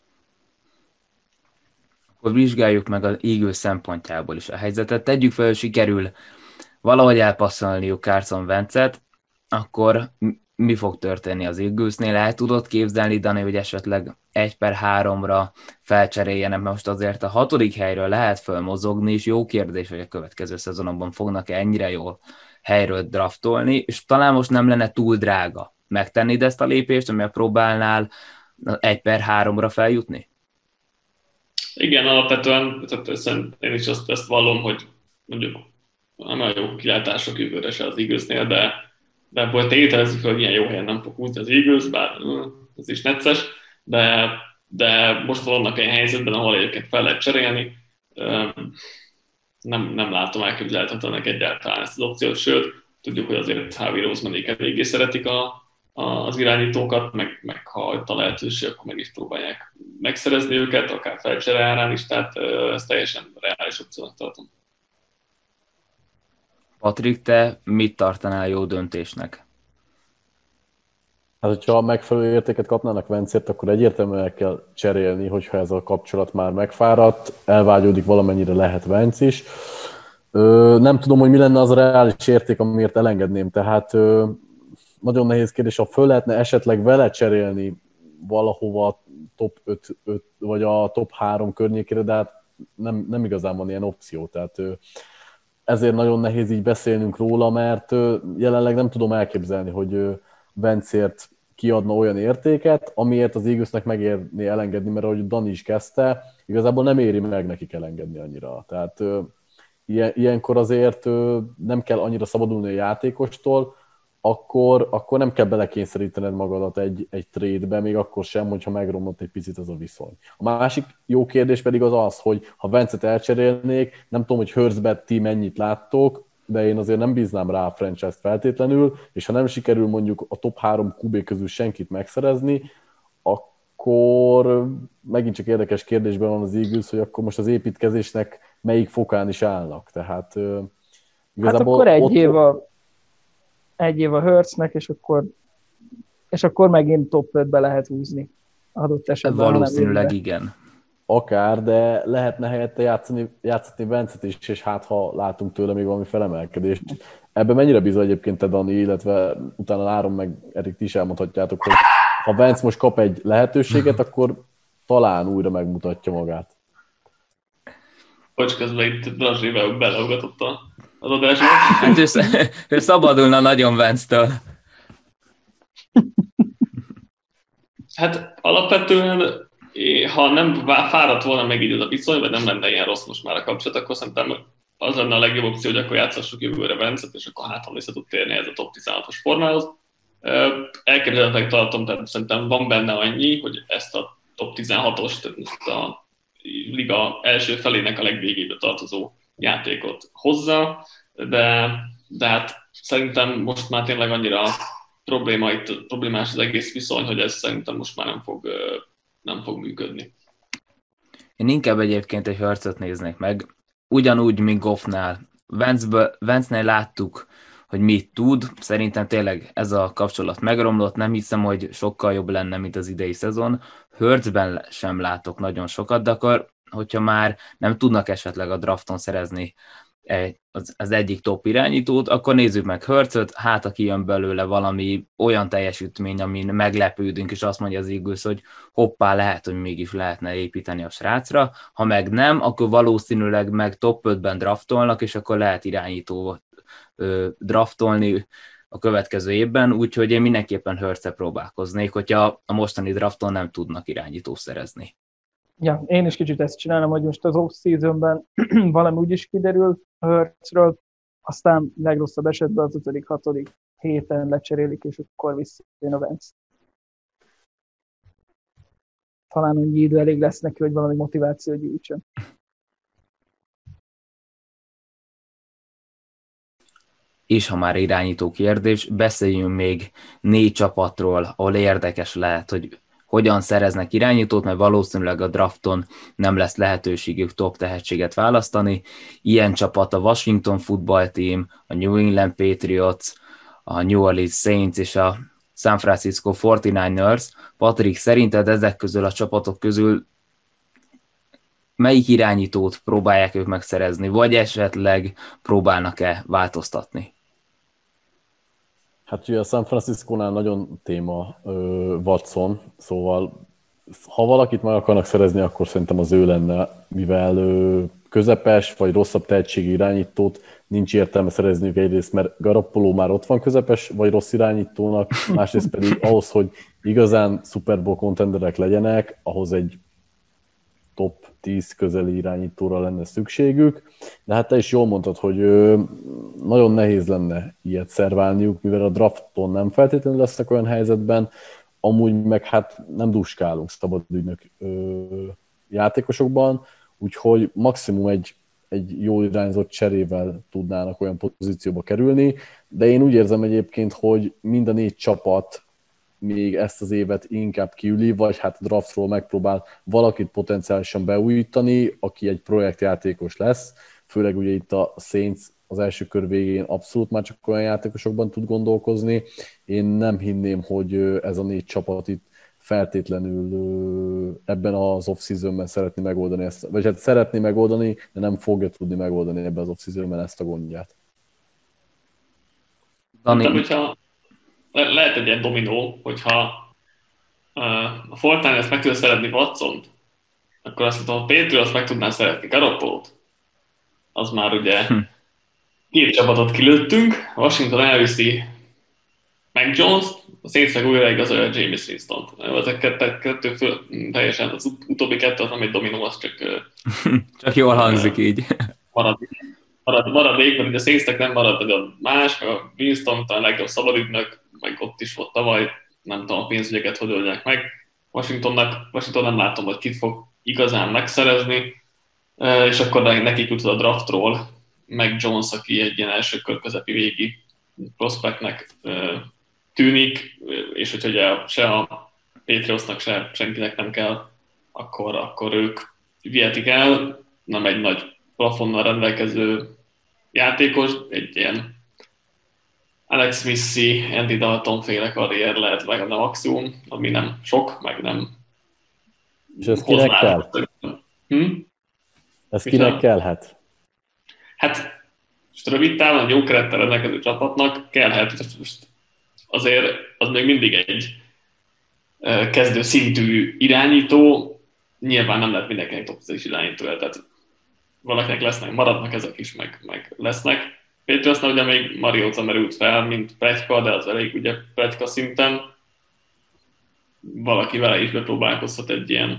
Akkor vizsgáljuk meg az Eagles szempontjából is a helyzetet. Tegyük fel, hogy sikerül valahogy elpasszolniuk Carson Wentzet, akkor mi fog történni az Eaglesnél? El tudod képzelni, Dani, hogy esetleg egy per háromra felcseréljenek, mert most azért a hatodik helyről lehet fölmozogni, és jó kérdés, hogy a következő szezonokban fognak-e ennyire jól helyről draftolni, és talán most nem lenne túl drága megtenni ezt a lépést, amivel próbálnál egy per háromra feljutni? Igen, alapvetően én is azt, ezt vallom, hogy mondjuk nem olyan jó kilátások jövőre se az Eaglesnél, de de ebből tételezik, hogy ilyen jó helyen nem fog húzni az Eagles, bár ez is necces, de, de most vannak egy helyzetben, ahol egyébként fel lehet cserélni. Nem, nem látom elképzelhetetlenek egyáltalán ezt az opciót, sőt, tudjuk, hogy azért Harvey Roseman-ék eléggé szeretik a, a, az irányítókat, meg, meg ha itt a lehetőség, akkor meg is próbálják megszerezni őket, akár felcsere árán is, tehát ezt teljesen reális opciónak tartom. Patrik, te mit tartanál jó döntésnek? Hát, hogyha megfelelő értéket kapnának Wentzért, akkor egyértelműen el kell cserélni, hogyha ez a kapcsolat már megfáradt, elvágyódik valamennyire lehet Wentz is. Ö, nem tudom, hogy mi lenne az a reális érték, amiért elengedném, tehát ö, nagyon nehéz kérdés, ha föl lehetne esetleg vele cserélni valahova top öt, öt vagy a top három környékére, de hát nem, nem igazán van ilyen opció, tehát ö, ezért nagyon nehéz így beszélnünk róla, mert jelenleg nem tudom elképzelni, hogy Wentzért kiadna olyan értéket, amiért az Eaglesnek megérni elengedni, mert ahogy Dani is kezdte, igazából nem éri meg nekik elengedni annyira. Tehát ilyenkor azért nem kell annyira szabadulni a játékostól, akkor, akkor nem kell belekényszerítened magadat egy, egy trade-be, még akkor sem, hogyha megromlott egy picit az a viszony. A másik jó kérdés pedig az az, hogy ha Wentzet elcserélnék, nem tudom, hogy Hurtsbe ti mennyit láttok, de én azért nem bíznám rá a franchise-t feltétlenül, és ha nem sikerül mondjuk a top három kú bé közül senkit megszerezni, akkor megint csak érdekes kérdésben van az Eagles, hogy akkor most az építkezésnek melyik fokán is állnak. Tehát igazából hát akkor egy ott... év a egy év a Hurtsnek, és akkor, és akkor megint top ötbe lehet húzni adott esetben. Valószínűleg igen. akár, de lehetne helyette játszani, játszani Vencet is, és hát ha látunk tőle még valami felemelkedést. Ebben mennyire bízol egyébként te, Dani, illetve utána Áron meg Erik, ti is elmondhatjátok, hogy ha Vence most kap egy lehetőséget, akkor talán újra megmutatja magát. Hogy közben itt Drazsével beleugatott az adásba. Hát ő, ő szabadulna nagyon Vence-től. Hát alapvetően, ha nem fáradt volna meg így ez a viszony, vagy nem lenne ilyen rossz most már a kapcsolat, akkor szerintem az lenne a legjobb opció, hogy akkor játszassuk jövőre Vencet, és akkor hát vissza tud térni ez a top tizenhatos formához. Elképzelhetőleg tartom, tehát szerintem van benne annyi, hogy ezt a top tizenhatost, a liga első felének a legvégébe tartozó játékot hozza, de, de hát szerintem most már tényleg annyira probléma itt, problémás az egész viszony, hogy ez szerintem most már nem fog, nem fog működni. Én inkább egyébként egy Hurtsot néznék meg, ugyanúgy, mint Goffnál. Vance-nél láttuk, hogy mit tud, szerintem tényleg ez a kapcsolat megromlott, nem hiszem, hogy sokkal jobb lenne, mint az idei szezon. Hurtsben sem látok nagyon sokat, de akkor, hogyha már nem tudnak esetleg a drafton szerezni az, az egyik top irányítót, akkor nézzük meg Hurtsot, hát aki jön belőle valami olyan teljesítmény, amin meglepődünk, és azt mondja az Eagles, hogy hoppá, lehet, hogy mégis lehetne építeni a srácra, ha meg nem, akkor valószínűleg meg top ötben draftolnak, és akkor lehet irányítót ö, draftolni a következő évben, úgyhogy én mindenképpen Hurtsre próbálkoznék, hogyha a mostani drafton nem tudnak irányítót szerezni. Ja, én is kicsit ezt csinálom, hogy most az off-seasonben valami úgyis kiderül a Hurtsről, aztán legrosszabb esetben az ötödik, hatodik héten lecserélik, és akkor visszajön a Vance. Talán annyi idő elég lesz neki, hogy valami motiváció gyűjtsön. És ha már irányító kérdés, beszéljünk még négy csapatról, ahol érdekes lehet, hogy hogyan szereznek irányítót, mert valószínűleg a drafton nem lesz lehetőségük top tehetséget választani. Ilyen csapat a Washington Football Team, a New England Patriots, a New Orleans Saints és a San Francisco negyvenkilencesek. Patrik, szerinted ezek közül a csapatok közül melyik irányítót próbálják ők megszerezni, vagy esetleg próbálnak-e változtatni? Hát ugye a San Francisco-nál nagyon téma uh, Watson, szóval ha valakit meg akarnak szerezni, akkor szerintem az ő lenne, mivel uh, közepes vagy rosszabb tehetségi irányítót nincs értelme szerezniük egyrészt, mert Garoppolo már ott van közepes vagy rossz irányítónak, másrészt pedig ahhoz, hogy igazán Super Bowl contenderek legyenek, ahhoz egy top tíz közeli irányítóra lenne szükségük, de hát te is jól mondtad, hogy ö, nagyon nehéz lenne ilyet szerválniuk, mivel a drafton nem feltétlenül lesznek olyan helyzetben, amúgy meg hát nem duskálunk szabadügynök ö, játékosokban, úgyhogy maximum egy, egy jó irányzott cserével tudnának olyan pozícióba kerülni, de én úgy érzem egyébként, hogy mind a négy csapat még ezt az évet inkább kiüli, vagy hát a draftról megpróbál valakit potenciálisan beújítani, aki egy projektjátékos lesz, főleg ugye itt a Saints az első kör végén abszolút már csak olyan játékosokban tud gondolkozni. Én nem hinném, hogy ez a négy csapat itt feltétlenül ebben az off-seasonben szeretné megoldani ezt, vagy hát szeretné megoldani, de nem fogja tudni megoldani ebben az off-seasonben ezt a gondját. Mondtam, hogyha le- lehet egy ilyen dominó, hogyha uh, a Fortnite-t meg tudja szeretni Watsont, akkor azt mondtam, a Patriots meg tudná szeretni Garoppolót. Az már ugye hm. két csapatot kilőttünk, Washington elviszi Mac Jones-t, a Saints meg újra igazolja Jameis Winston-t. Ezek kettő, kettő föl, teljesen az ut- utóbbi kettő az nem egy dominó, az csak... csak jól hangzik így. Maradék, marad, maradék, mert a Saints-nek nem marad a más, a Winston talán legjobb szabadügynök, meg ott is volt tavaly, nem tudom a pénzügyeket hogy oldják meg. Washingtonnak, Washington nem látom, hogy kit fog igazán megszerezni, és akkor nekik jutott a draftról Mac Jones, aki egy ilyen első kör közepi végi prospektnek tűnik, és hogy ugye se a Patriotsnak, se senkinek nem kell, akkor, akkor ők vihetik el, nem egy nagy plafonnal rendelkező játékos, egy ilyen Alex Smith-i, Andy Dalton féle karrier lehet meg a maximum, ami nem sok, meg nem És ez kinek kell? Hm? Ez kinek kellhet? Hát, most rövid távon jó kerettel rendelkező csapatnak kellhet, most azért az még mindig egy kezdő szintű irányító, nyilván nem lehet mindenkinek top tízes irányítója, tehát valakinek lesznek, maradnak ezek is, meg, meg lesznek. Patriotsnál ugye még Mariota merült fel, mint pletyka, de az elég ugye pletyka szinten. Valaki vele is bepróbálkozhat egy ilyen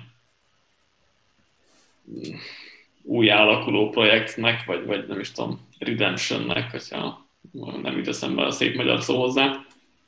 új alakuló projektnek, vagy, vagy nem is tudom, redemptionnek, hogyha nem jut eszembe a szép magyar szó hozzá.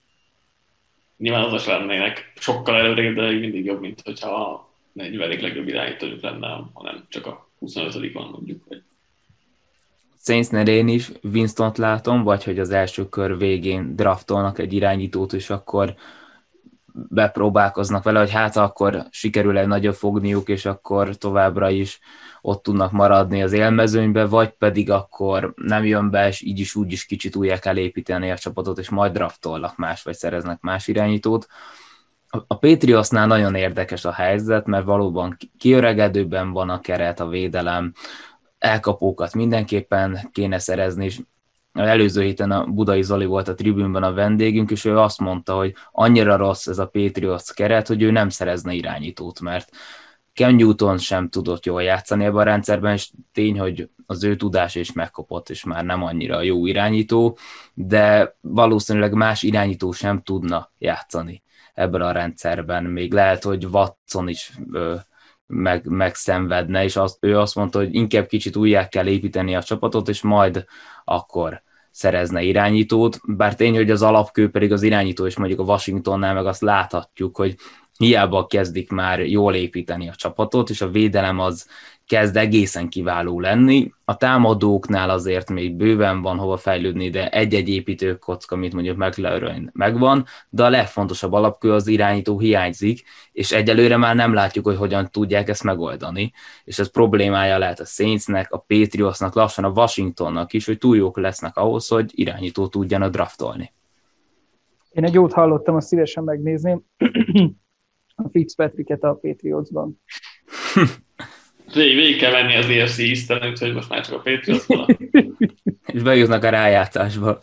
Nyilván az is lennének sokkal előrébb, de mindig jobb, mint hogyha a negyvenedik legjobb irányítójuk lenne, hanem csak a huszonötödik van mondjuk. Vagy... Saintsnél én is Winstont látom, vagy hogy az első kör végén draftolnak egy irányítót, és akkor bepróbálkoznak vele, hogy hát akkor sikerül egy nagyobb fogniuk, és akkor továbbra is ott tudnak maradni az élmezőnybe, vagy pedig akkor nem jön be, és így is úgy is kicsit újjá kell építeni a csapatot, és majd draftolnak más, vagy szereznek más irányítót. A Patriotsnál nagyon érdekes a helyzet, mert valóban kiöregedőben van a keret, a védelem, elkapókat mindenképpen kéne szerezni, és előző héten a Budai Zoli volt a tribűnben a vendégünk, és ő azt mondta, hogy annyira rossz ez a Patriots keret, hogy ő nem szerezne irányítót, mert Cam Newton sem tudott jól játszani ebben a rendszerben, és tény, hogy az ő tudása is megkopott, és már nem annyira jó irányító, de valószínűleg más irányító sem tudna játszani ebben a rendszerben. Még lehet, hogy Watson is ö, meg, megszenvedne, és azt, ő azt mondta, hogy inkább kicsit újjá kell építeni a csapatot, és majd akkor szerezne irányítót, bár tény, hogy az alapkő pedig az irányító, és mondjuk a Washingtonnál meg azt láthatjuk, hogy hiába kezdik már jól építeni a csapatot, és a védelem az kezd egészen kiváló lenni. A támadóknál azért még bőven van hova fejlődni, de egy-egy építőkocka, mint mondjuk McLaren megvan, de a legfontosabb alapkő az irányító hiányzik, és egyelőre már nem látjuk, hogy hogyan tudják ezt megoldani, és ez problémája lehet a Saintsnek, a Patriotsnak, lassan a Washingtonnak is, hogy túl jók lesznek ahhoz, hogy irányító tudjanak draftolni. Én egy jót hallottam, azt szívesen megnézném. A Fitzpatricket a Patriotsban. Végig kell venni az é ef cé East-en, úgyhogy most már csak a Patriotsban. És bejutnak a rájátszásba.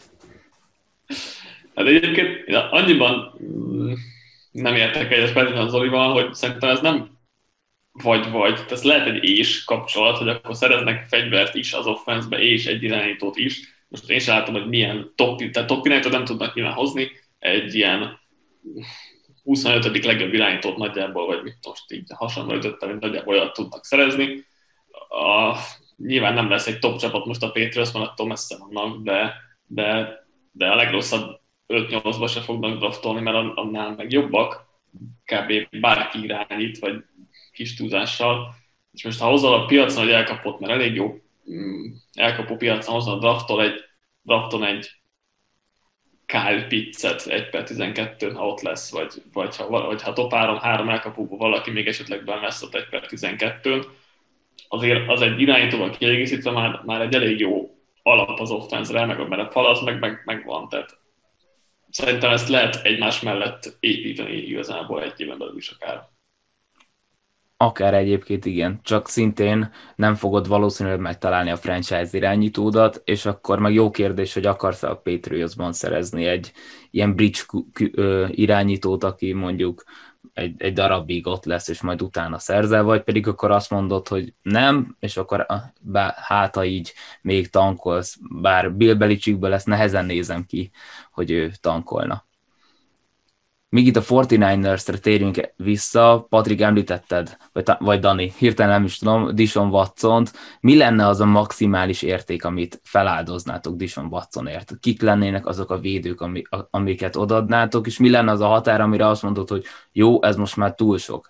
Hát egyébként annyiban nem értek egyet feltétlenül az Zolival, hogy szerintem ez nem vagy-vagy. Tehát ez lehet egy és kapcsolat, hogy akkor szereznek fegyvert is az offenszbe, és egy irányítót is. Most én sem látom, hogy milyen top, tehát top irányítót nem tudnak nyilván hozni. Egy ilyen huszonötödik legjobb irányítót nagyjából, vagy mit most így hasonló ütöttem, hogy nagyjából olyat tudnak szerezni. A, nyilván nem lesz egy top csapat most a Patriots, mert attól messze vannak, de, de, de a legrosszabb öt-nyolcba se fognak draftolni, mert annál meg jobbak, kb. Bárki irányít, vagy kis túlzással. És most ha hozzal a piacon, hogy elkapott, mert elég jó elkapó piacon hozzal draftol egy, draftol egy Kyle Pitts-et egy per tizenkettőn, ha ott lesz, vagy, vagy ha, vagy ha top három, három elkapóból valaki még esetleg benne lesz ott egy per tizenkettőn, azért az egy irányítóval kiegészítve már, már egy elég jó alap az offense-re, meg a fal az meg, meg, meg van, tehát szerintem ezt lehet egymás mellett építeni igazából egy éven belül is akár. Akár egyébként igen, csak szintén nem fogod valószínűleg megtalálni a franchise irányítódat, és akkor meg jó kérdés, hogy akarsz a Patriotsban szerezni egy ilyen bridge irányítót, aki mondjuk egy, egy darabig ott lesz, és majd utána szerzel, vagy pedig akkor azt mondod, hogy nem, és akkor bár, hát ha így még tankolsz, bár Bill Belichickből lesz, nehezen nézem ki, hogy ő tankolna. Míg itt a negyvenkilencesre térjünk vissza, Patrik, említetted, vagy, vagy Dani, hirtelen nem is tudom, Deshaun Watsont. Mi lenne az a maximális érték, amit feláldoznátok Deshaun Watsonért? Kik lennének azok a védők, amiket odadnátok, és mi lenne az a határ, amire azt mondod, hogy jó, ez most már túl sok?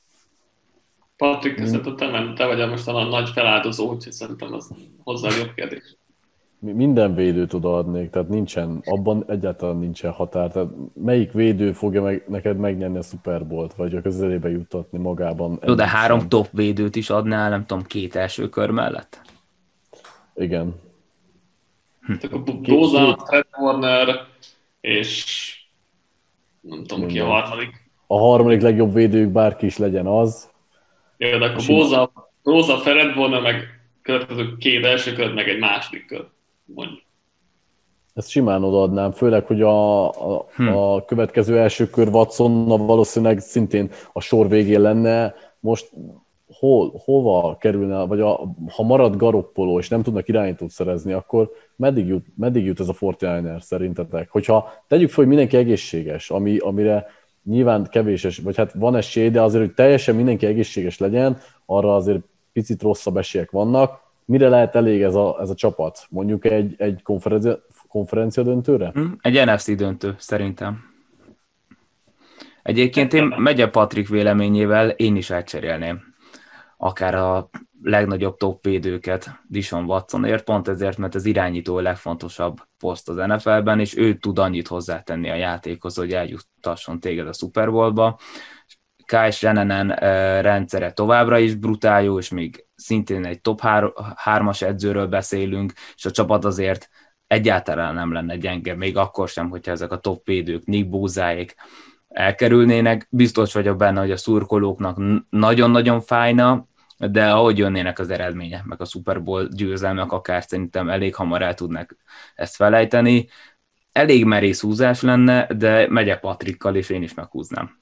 Patrik, hmm. szerintem te vagy most a nagy feláldozó, úgyhogy szerintem az hozzá jobb kérdés. Minden védőt odaadnék, tehát nincsen, abban egyáltalán nincsen határ. Tehát melyik védő fogja meg, neked megnyerni a Super Bowl-t, vagy a közelébe juttatni magában? Jó, de három sem. Top védőt is adnál, nem tudom, két első kör mellett? Igen. Hm. A Bosa, Fred Warner, és nem tudom, minden. Ki a harmadik. A harmadik legjobb védők, bárki is legyen az. Jó, de akkor Bóza, Bóza Fered volna, meg következő két első kör, meg egy második kör. Mondjuk. Ezt simán odaadnám, főleg, hogy a, a, hm. a következő első kör Watsonnal valószínűleg szintén a sor végén lenne. Most hol, hova kerülne, vagy a, ha marad Garoppolo, és nem tudnak irányítót szerezni, akkor meddig jut, meddig jut ez a negyvenkilences szerintetek? Hogyha tegyük fel, hogy mindenki egészséges, ami, amire nyilván kevés, vagy hát van esély, de azért, hogy teljesen mindenki egészséges legyen, arra azért picit rosszabb esélyek vannak. Mire lehet elég ez a, ez a csapat? Mondjuk egy, egy konferencia, konferencia döntőre? Egy en ef cé döntő, szerintem. Egyébként én Megye Patrik véleményével én is elcserélném akár a legnagyobb top védőket Deshaun Watsonért, pont ezért, mert az irányító a legfontosabb poszt az en ef el-ben, és ő tud annyit hozzátenni a játékhoz, hogy eljuttasson téged a Super Bowl-ba. Kyle Shanahan rendszere továbbra is brutál jó, és még szintén egy top hármas edzőről beszélünk, és a csapat azért egyáltalán nem lenne gyenge, még akkor sem, hogyha ezek a top védők, Nick Bosáék elkerülnének. Biztos vagyok benne, hogy a szurkolóknak nagyon-nagyon fájna, de ahogy jönnének az eredmények, meg a Super Bowl győzelmek, akár szerintem elég hamar el tudnak ezt felejteni. Elég merész húzás lenne, de Megye Patrikkal, és én is meghúznám.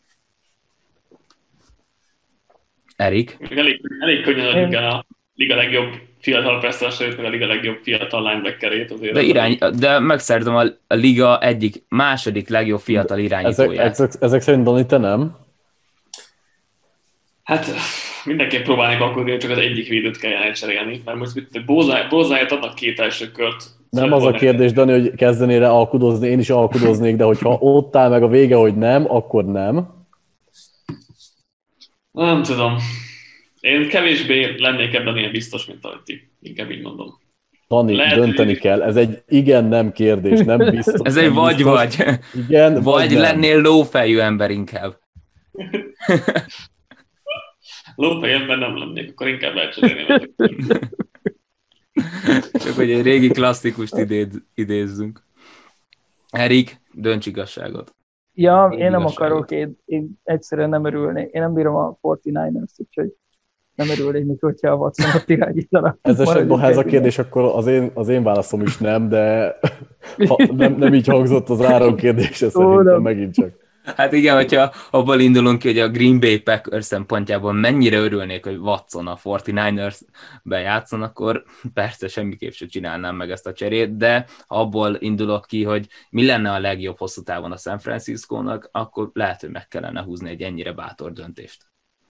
Erik? Elég, elég könnyen adjuk el a liga legjobb fiatal presztásait, meg a liga legjobb fiatal linebackerét azért. De, irány, de megszerzem a, a liga egyik második legjobb fiatal irányítóját. Ezek, ezek, ezek szerint Dani, te nem? Hát mindenképp próbálnék akkor, csak az egyik védőt kell elcserélni, mert most Bózáját adnak két első kört. Nem az a kérdés, Dani, hogy kezdenél alkudozni, én is alkudoznék, de hogyha ott áll meg a vége, hogy nem, akkor nem. Nem tudom. Én kevésbé lennék ebben ilyen biztos, mint ahogy ti. Inkább így mondom. Dani, lehet, dönteni hogy... kell. Ez egy igen-nem kérdés, nem biztos. Ez egy vagy-vagy. Igen, vagy, vagy lennél lófejű ember inkább. Lófejű ember nem lennék, akkor inkább elcserélném. Csak hogy egy régi klasszikust idéz, idézzünk. Erik, dönts igazságot. Ja, én, én nem akarok, én, én egyszerűen nem örülnék. Én nem bírom a negyvenkilencest, úgyhogy nem örülnék, mikor, hogyha a Watsonot irányítanak. Ez esetben, ha ez a kérdés, akkor az én, az én válaszom is nem, de ha nem, nem így hangzott az Áron kérdése szerintem megint csak. Hát igen, hogyha abból indulunk ki, hogy a Green Bay Packers szempontjából mennyire örülnék, hogy Watson a negyvenkilencesbe játszon, akkor persze semmiképp sem csinálnám meg ezt a cserét, de ha abból indulok ki, hogy mi lenne a legjobb hosszú távon a San Franciscónak, akkor lehet, hogy meg kellene húzni egy ennyire bátor döntést.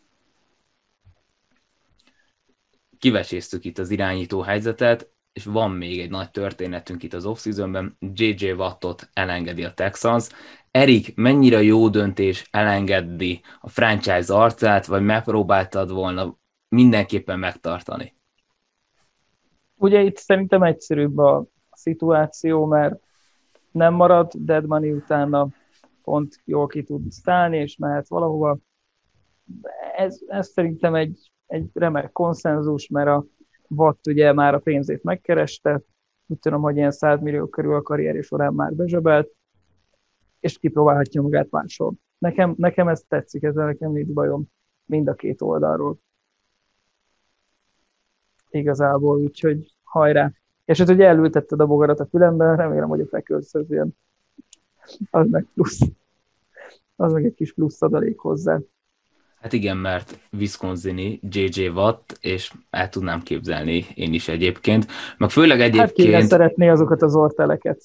Kiveséztük itt az irányító helyzetet, és van még egy nagy történetünk itt az off-seasonben, jé jé Wattot elengedi a Texans. Erik, mennyire jó döntés elengedni a franchise arcát, vagy megpróbáltad volna mindenképpen megtartani? Ugye itt szerintem egyszerűbb a szituáció, mert nem marad dead money utána, pont jól ki tud szállni, és mehet valahova. Ez, ez szerintem egy, egy remek konszenzus, mert a Watt ugye már a pénzét megkereste, úgy tudom, hogy ilyen száz millió körül a karrierje során már bezsebelt, és kipróbálhatja magát máshol. Nekem, nekem ez tetszik, ezzel nekem nincs bajom mind a két oldalról. Igazából, úgyhogy hajrá. És hát ugye elültetted a bogarat a fülemben, remélem, hogy a Packers az ilyen, az meg plusz. Az meg egy kis plusz adalék hozzá. Hát igen, mert Wisconsini, jé jé Watt, és el tudnám képzelni én is egyébként. Meg főleg egyébként... Hát kéne szeretné azokat az orteleket.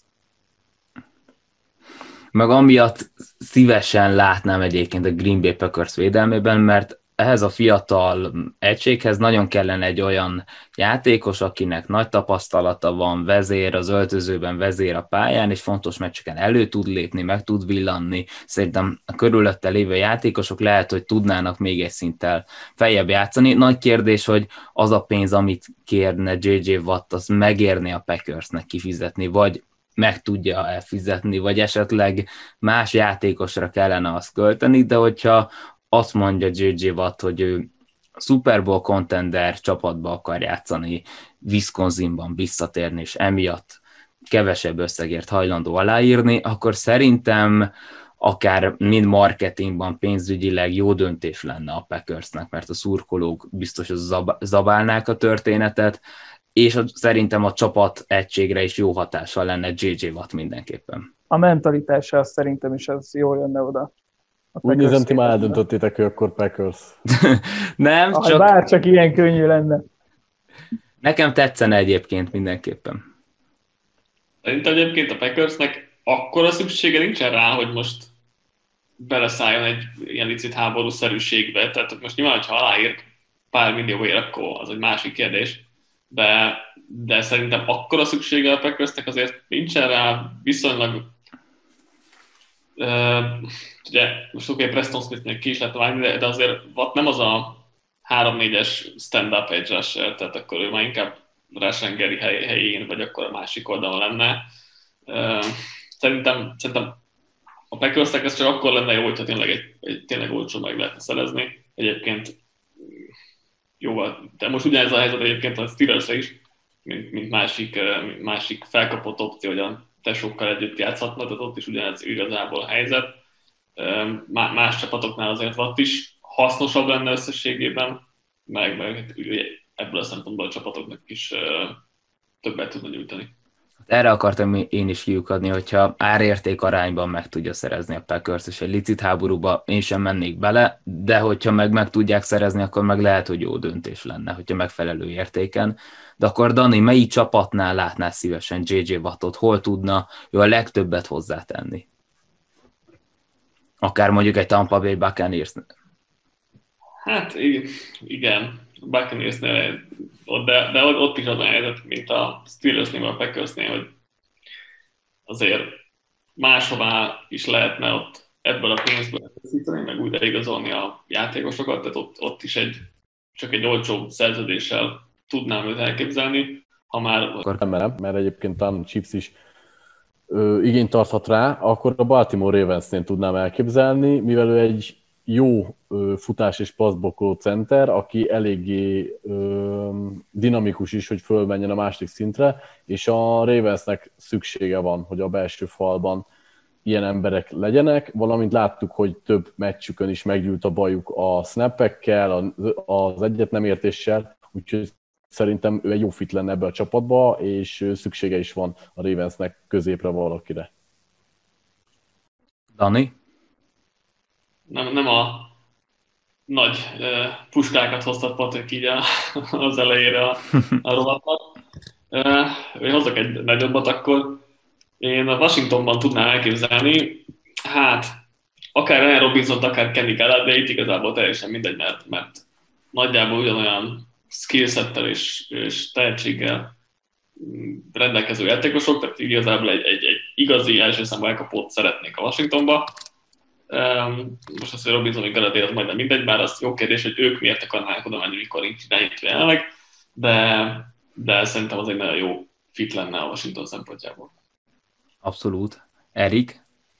Meg amiatt szívesen látnám egyébként a Green Bay Packers védelmében, mert ehhez a fiatal egységhez nagyon kellene egy olyan játékos, akinek nagy tapasztalata van, vezér az öltözőben, vezér a pályán, és fontos meccseken elő tud lépni, meg tud villanni. Szerintem a körülötte lévő játékosok lehet, hogy tudnának még egy szinttel feljebb játszani. Nagy kérdés, hogy az a pénz, amit kérne jé jé Watt, az megérni a Packersnek kifizetni, vagy meg tudja elfizetni, vagy esetleg más játékosra kellene azt költeni, de hogyha azt mondja jé jé Watt, hogy ő Super Bowl contender csapatba akar játszani, Wisconsinban visszatérni, és emiatt kevesebb összegért hajlandó aláírni, akkor szerintem akár mind marketingban, pénzügyileg jó döntés lenne a Packersnek, mert a szurkolók biztos zab- zabálnák a történetet, és a, szerintem a csapat egységre is jó hatással lenne jé jé Watt mindenképpen. A mentalitása azt szerintem is az jól jönne oda. Úgy nézem, ti már eldöntöttétek, hogy akkor Packers. Nem, ah, csak... Bár csak ilyen könnyű lenne. Nekem tetszene egyébként mindenképpen. Szerintem egyébként a Packersnek akkora szüksége nincsen rá, hogy most beleszálljon egy ilyen licit háborúszerűségbe. Tehát most nyilván, ha aláír pár millióért, akkor az egy másik kérdés. De, de szerintem akkora szüksége a Packersnek azért nincsen rá, viszonylag uh, ugye most oké, okay, Preston Smith-nek ki is lehet vágni, de, de azért nem az a három négyes stand-up edge rusher, tehát akkor ő már inkább Rushengeri hely, helyén, vagy akkor a másik oldalon lenne. Uh, szerintem, szerintem a Packersnek ez csak akkor lenne jó, hogyha tényleg egy, egy tényleg olcsó meg lehetne szerezni. Egyébként jóval, de most ugyanez a helyzet egyébként a Steelersre is, mint, mint másik, mint másik felkapott opció, hogy a tesókkal együtt játszhatna, tehát ott is ugyanez igazából a helyzet. Más csapatoknál azért Watt is hasznosabb lenne összességében, meg, meg ebből a szempontból a csapatoknak is többet tudna nyújtani. Erre akartam én is kiukadni, hogyha árérték arányban meg tudja szerezni a Packers, és egy licit háborúba én sem mennék bele, de hogyha meg meg tudják szerezni, akkor meg lehet, hogy jó döntés lenne, hogyha megfelelő értéken. De akkor Dani, melyik csapatnál látnál szívesen jé jé Wattot, hol tudna ő a legtöbbet hozzátenni? Akár mondjuk egy Tampa Bay Buccaneers. Hát igen, Buccaneersnél, de, de ott is az a helyzet, mint a Steelersnél, a Packersnél, hogy azért máshová is lehetne ott ebből a pénzből készíteni, meg újra igazolni a játékosokat, tehát ott, ott is egy, csak egy olcsó szerződéssel tudnám őt elképzelni, ha már... Akkor nem merem, mert egyébként a Chiefs is ö, igényt tarthat rá, akkor a Baltimore Ravensnél tudnám elképzelni, mivel ő egy jó ö, futás és passzblokkoló center, aki eléggé ö, dinamikus is, hogy fölmenjen a második szintre, és a Ravensnek szüksége van, hogy a belső falban ilyen emberek legyenek, valamint láttuk, hogy több meccsükön is meggyűlt a bajuk a snappekkel, az egyet nem értéssel, úgyhogy szerintem ő egy jó fit lenne ebbe a csapatba, és szüksége is van a Ravensnek középre valakire. Dani? Nem, nem a nagy uh, puskákat hoztat Patrik így a, az elejére a, a rovatnak. Uh, én hozok egy nagyobbat, akkor én a Washingtonban tudnám elképzelni, hát akár Ryan Robinson, akár Kenny Galladayt, igazából teljesen mindegy, mert, mert nagyjából ugyanolyan skillsettel és, és tehetséggel rendelkező játékosok, tehát igazából egy, egy, egy igazi első számú elkapót szeretnék a Washingtonba. Um, most azt, hogy Robinson és Galladay az majdnem mindegy, bár az jó kérdés, hogy ők miért akarnák oda menni, mikor nincs irányítva jelenleg, de, de szerintem az egy nagyon jó fit lenne a Washington szempontjából. Abszolút. Erik?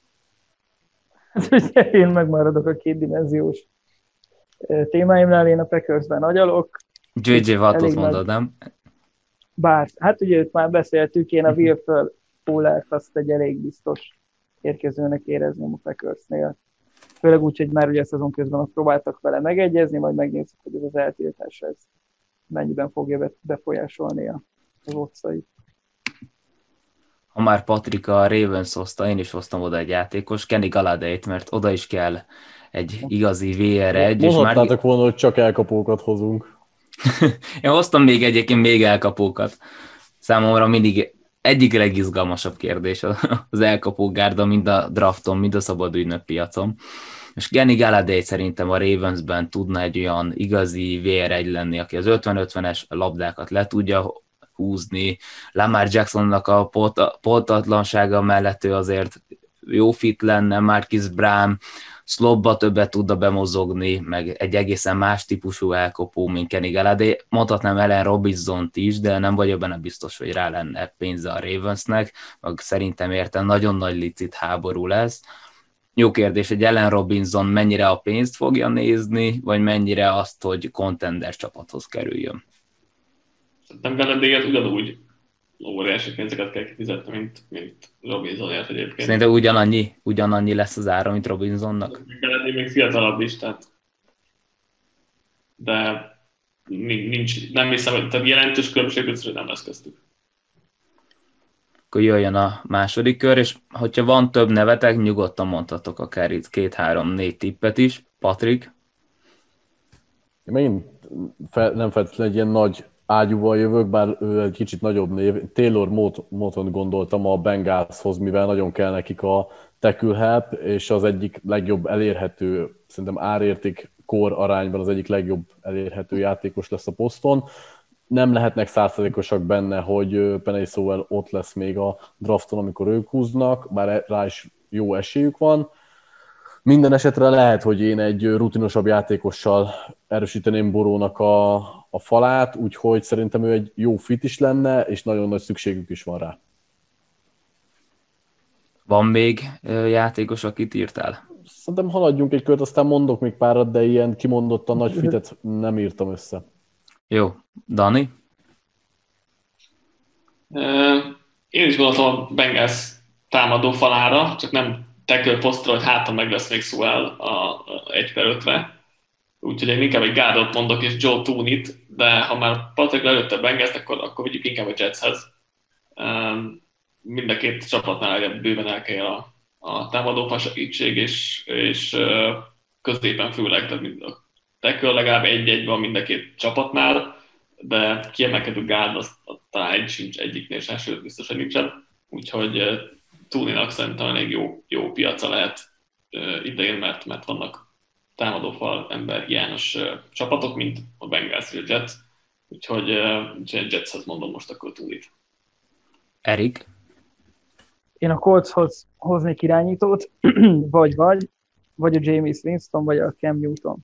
Én megmaradok a kétdimenziós témáimnál, én a Packersben agyalok. jé jé Wattot mondod, nem? Bár, hát ugye őt már beszéltük, én a Will Fullert azt egy elég biztos érkezőnek érezném a Packersnél. Főleg úgy, hogy már ugye a szezon közben ott próbáltak vele megegyezni, majd megnézzük, hogy ez az eltiltás ez mennyiben fogja befolyásolni az otcait. Ha már Patrika a Ravens hozta, én is hoztam oda egy játékos, Kenny Galladayt, mert oda is kell egy igazi vé er egy. Mondhatnátok már... volna, hogy csak elkapókat hozunk. Én hoztam még egyébként még elkapókat. Számomra mindig egyik legizgalmasabb kérdés az elkapógárda, mind a drafton, mind a szabadügynök piacon. És Kenny Galladay szerintem a Ravensben tudna egy olyan igazi vé er egy lenni, aki az ötven-ötvenes labdákat le tudja húzni. Lamar Jacksonnak a pontatlansága mellett ő azért jó fit lenne, Marquise Brown slotba többet tudna bemozogni, meg egy egészen más típusú elkapó, mint Kenny Galladay. Mondhatnám Allen Robinsont is, de nem vagyok benne biztos, hogy rá lenne pénze a Ravensnek, meg szerintem érte nagyon nagy licit háború lesz. Jó kérdés, hogy Allen Robinson mennyire a pénzt fogja nézni, vagy mennyire azt, hogy contender csapathoz kerüljön. Szerintem Galladay ugyanúgy óriási pénzeket kell kifizetni, mint, mint Robinsonért egyébként. Szerintem ugyanannyi, ugyanannyi lesz az ára, mint Robinsonnak. Még, még fiatalabb is, tehát de nincs, nem hiszem, hogy tehát jelentős különbség biztos, hogy nem lesz köztük. Akkor jöjjön a második kör, és hogyha van több nevetek, nyugodtan mondhatok akár itt két, három, négy tippet is. Patrik? Én megint fel, nem feltétlenül egy ilyen nagy ágyúval jövök, bár ő egy kicsit nagyobb név. Taylor Moton gondoltam a Bengalshoz, mivel nagyon kell nekik a tackle help, és az egyik legjobb elérhető, szerintem árérték kor arányban az egyik legjobb elérhető játékos lesz a poszton. Nem lehetnek százszerzékosak benne, hogy Penei Sewell ott lesz még a drafton, amikor ők húznak, bár rá is jó esélyük van. Minden esetre lehet, hogy én egy rutinosabb játékossal erősíteném Borónak a, a falát, úgyhogy szerintem ő egy jó fit is lenne, és nagyon nagy szükségük is van rá. Van még játékos, akit írtál? Szerintem haladjunk egy kört, aztán mondok még párat, de ilyen kimondottan nagy fitet nem írtam össze. Jó. Dani? Én is gondoltam a Bengals támadó falára, csak nem tackle posztra, hogy hátra meg lesz még Sewell a egy per ötre. Úgyhogy én inkább egy Gárdot mondok, és Joe Tooney-t, de ha már Patrik lelőtte a Bengals, akkor, akkor vigyük inkább a Jetshez. Mind a két csapatnál bőven el kell a, a támadó segítség, és, és középen főleg, tehát mind a tackle legalább egy-egy van mind a két csapatnál, de kiemelkedő gárd, az talán egy sincs egyiknél sem, sőt biztos, hogy nincsen. Úgyhogy Tooney-nak szerintem elég jó, jó piaca lehet idején, mert, mert vannak támadófal ember hiányos csapatok, mint a Bengals vagy a Jets. Úgyhogy, úgyhogy a Jetshez mondom most akkor Tooney-t. Erik? Én a Coltshoz hoznék irányítót, vagy vagy, vagy a Jameis Winston, vagy a Cam Newton.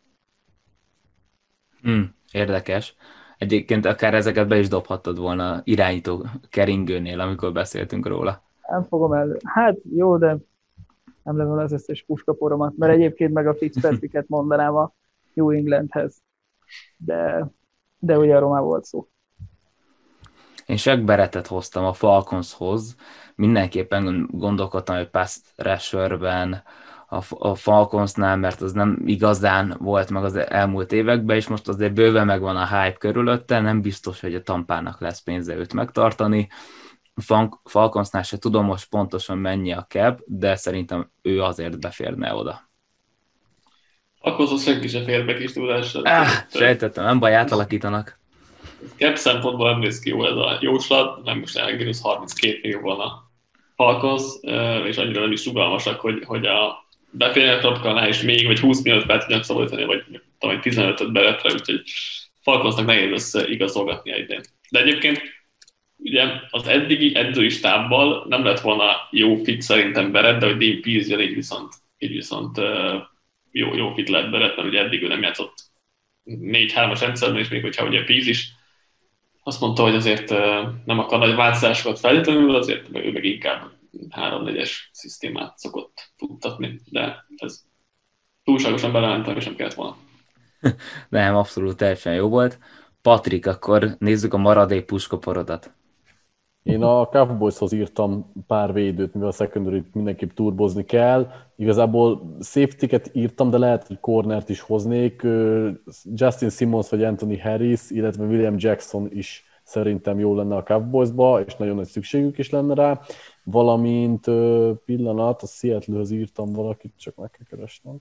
Hmm, érdekes. Egyébként akár ezeket be is dobhattad volna irányító keringőnél, amikor beszéltünk róla. Nem fogom elő. Hát jó, de nem levon az összes puskaporomat, mert egyébként meg a Fitzpatricket mondanám a New Englandhez. De, de ugye arról már volt szó. Én Shaq Barrettet hoztam a Falconshoz. Mindenképpen gondolkodtam, hogy pass rusherben a Falconsnál, mert az nem igazán volt meg az elmúlt években, és most azért bőven megvan a hype körülötte, nem biztos, hogy a Tampának lesz pénze őt megtartani. A Falconsnál se tudom most pontosan mennyi a cap, de szerintem ő azért beférne oda. Akkor az senki se fér be kis tudással. Ah, sejtettem, nem baj, átalakítanak. Cap szempontból nem néz ki jó ez a jóslat, nem most jelenleg mínusz harminckét millió van a Falcons, és annyira nem is rugalmasak, hogy, hogy a beférnek Tropkalnál is még, vagy húsz milliót be tudnak szabadítani, vagy tudom, tizenötöt beretre, úgyhogy Falconsnak nehéz össze igazolgatni idén. De egyébként ugye az eddigi edzői stábbal nem lett volna jó fit szerintem Barrett, de hogy Dean Pease jön, így viszont, így viszont jó, jó fit lett Barrett, mert ugye eddig ő nem játszott négy hármas rendszerben, és még hogyha ugye Pease is azt mondta, hogy azért nem akar nagy változásokat feltétlenül, azért ő meg inkább három négyes szisztémát szokott futtatni, de ez túlságosan belelentem, és nem kellett volna. Nem, abszolút teljesen jó volt. Patrik, akkor nézzük a maradék puskaporodat. Én a Cowboyshoz írtam pár védőt, mivel a secondary-t mindenképp turbozni kell. Igazából safety-ket írtam, de lehet, hogy cornert is hoznék. Justin Simmons vagy Anthony Harris, illetve William Jackson is szerintem jó lenne a Cowboysba, és nagyon nagy szükségük is lenne rá. Valamint pillanat, a Seattle-höz írtam valakit, csak meg kell keresnem.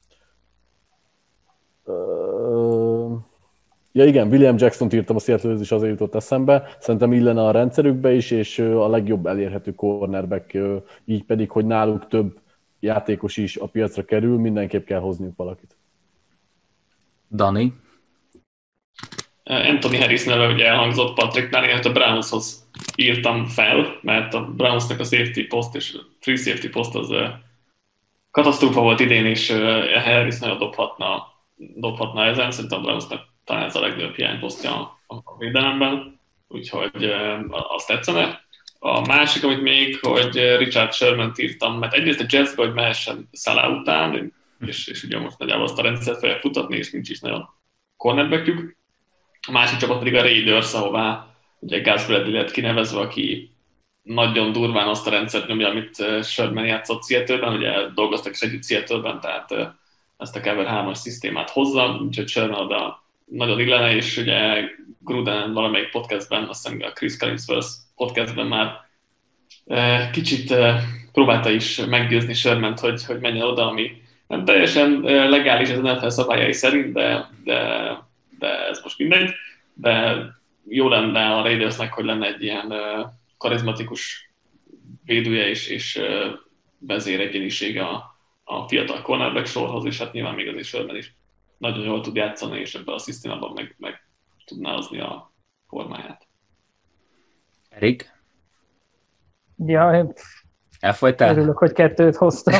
Ja igen, William Jackson-t írtam a Seattle-höz, is azért jutott eszembe. Szerintem illene a rendszerükbe is, és a legjobb elérhető cornerback, így pedig, hogy náluk több játékos is a piacra kerül, mindenképp kell hozniuk valakit. Dani? Anthony Harris neve ugye elhangzott Patricknál, én a Brownshoz írtam fel, mert a Brownsnak a safety post és a free safety post az katasztrófa volt idén, és Harris nagyon dobhatna, dobhatna ezen, szerintem a Brownsnak talán ez a legnagyobb hiányposztja a védelemben, úgyhogy azt tetszene. A másik, amit még, hogy Richard Sherman-t írtam, mert egyrészt a Jetsbe, hogy mehessen Salah után, és, és ugye most nagyjából azt a rendszert fogják futatni, és nincs is nagyon cornerbackjük. A másik csapat pedig a Raiders, ahová ugye Gus Bradley lett kinevezve, aki nagyon durván azt a rendszert nyomja, amit Sherman játszott Seattle-ben, ugye dolgoztak is együtt Seattle-ben, tehát ezt a Cover hármas szisztémát hozza, úgyhogy Sherman oda nagyon illene, és ugye Gruden valamelyik podcastben, azt hiszem a Chris Collinsworth podcastben már kicsit próbálta is meggyőzni Shermant, hogy, hogy menjen oda, ami nem teljesen legális az en ef el szabályai szerint, de, de, de ez most mindegy. De jó lenne a Raidersnek, hogy lenne egy ilyen karizmatikus védője és, és vezéregyenisége a, a fiatal cornerback sorhoz, és hát nyilván még az is Sherman is nagyon jól tud játszani, és ebben a szisztémában meg, meg tudná hozni a formáját. Erik? Ja, én elfolytál? Örülök, hogy kettőt hoztam.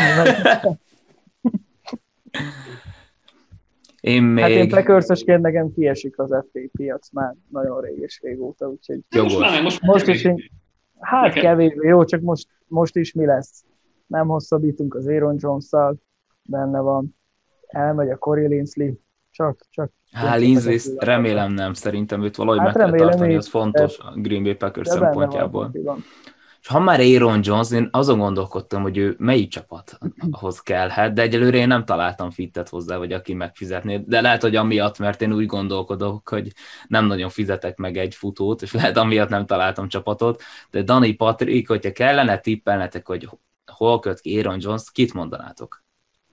Én még... Hát én Packersösként nekem kiesik az ef té piac már nagyon rég és régóta, úgyhogy... Jogos. Most, most, most is én... Hát Nekem. kevésbé, jó, csak most, most is mi lesz? Nem hosszabbítunk az Aaron Jones-szal, benne van, elmegy a Corey Linsley, csak... csak Há, Linsley, remélem nem, szerintem őt valahogy hát meg kell tartani, így, az fontos a Green Bay Packers szempontjából. Van, és ha már Aaron Jones, én azon gondolkodtam, hogy ő melyik csapathoz kellhet, de egyelőre én nem találtam fittet hozzá, vagy aki megfizetné, de lehet, hogy amiatt, mert én úgy gondolkodok, hogy nem nagyon fizetek meg egy futót, és lehet amiatt nem találtam csapatot, de Dani Patrick, hogyha kellene tippelnetek, hogy hol köt ki Aaron Jones, kit mondanátok?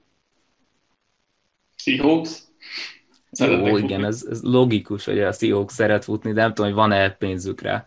Seahawks? Jó, igen, ez, ez logikus, hogy a Seahawks szeret futni, de nem tudom, hogy van-e pénzük rá.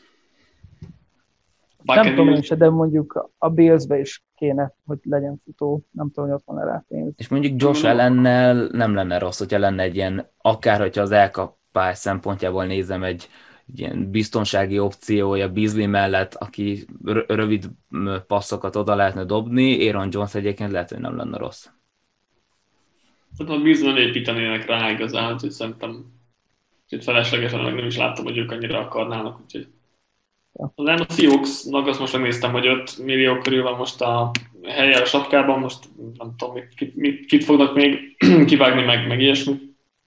Nem tudom én se, de mondjuk a Bills-be is kéne, hogy legyen futó. Nem tudom, hogy ott van rá pénz. És mondjuk Josh Allennel nem lenne rossz, hogyha lenne egy ilyen, akár hogyha az elkapás szempontjából nézem, egy, egy ilyen biztonsági opciója Beasley mellett, aki rövid passzokat oda lehetne dobni, Aaron Jones egyébként lehet, hogy nem lenne rossz. Hát a Beasley építenének rá igazán, úgyhogy szerintem itt feleslegesen meg nem is láttam, hogy ők annyira akarnának, úgyhogy nem, a Seahawksnak azt most megnéztem, hogy öt millió körül van most a helye a sapkában, most nem tudom, mit, mit, kit fognak még kivágni, meg, meg ilyesmi.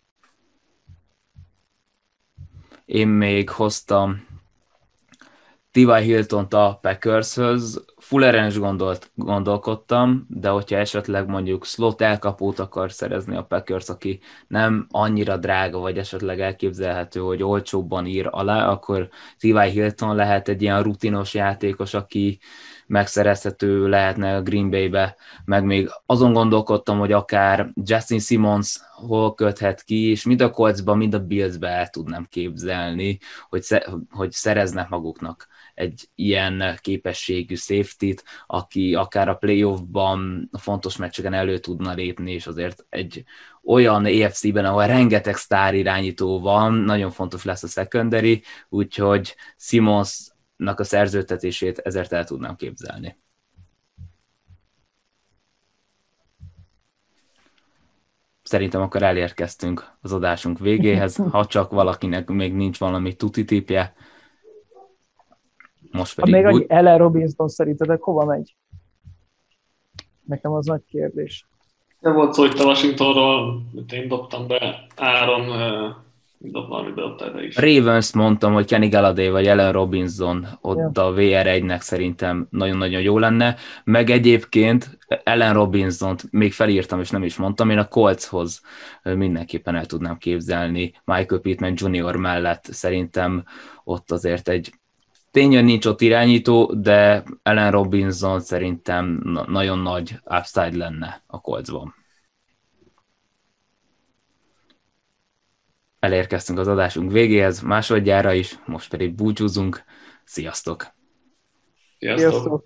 Én még hoztam T Y. Hiltont a Packershöz, Fulleren is gondolt, gondolkodtam, de hogyha esetleg mondjuk slot elkapót akar szerezni a Packers, aki nem annyira drága, vagy esetleg elképzelhető, hogy olcsóbban ír alá, akkor T Y. Hilton lehet egy ilyen rutinos játékos, aki megszerezhető lehetne a Green Bay-be, meg még azon gondolkodtam, hogy akár Justin Simmons hol köthet ki, és mind a Coltsba, mind a Billsbe el tudnám képzelni, hogy, sze- hogy szereznek maguknak egy ilyen képességű safety-t, aki akár a playoffban a fontos meccseken elő tudna lépni, és azért egy olyan á ef cé-ben, ahol rengeteg sztár irányító van, nagyon fontos lesz a secondary, úgyhogy Simmonsnak a szerződtetését ezért el tudnám képzelni. Szerintem akkor elérkeztünk az adásunk végéhez, ha csak valakinek még nincs valami tuti tipje. Most pedig... Ha még annyi Allen Robinson szerintetek hova megy? Nekem az nagy kérdés. Nem volt szó itt a Washingtonról, mint én dobtam be, Áron dob valamit beadtál be is. Ravens mondtam, hogy Kenny Galladay vagy Allen Robinson ott ja. A vé er egynek szerintem nagyon-nagyon jó lenne, meg egyébként Allen Robinsont még felírtam, és nem is mondtam, én a Coltshoz mindenképpen el tudnám képzelni Michael Pittman junior mellett, szerintem ott azért egy tényleg nincs ott irányító, de Allen Robinson szerintem nagyon nagy upside lenne a Coltsban. Elérkeztünk az adásunk végéhez, másodjára is, most pedig búcsúzunk. Sziasztok! Sziasztok! Sziasztok.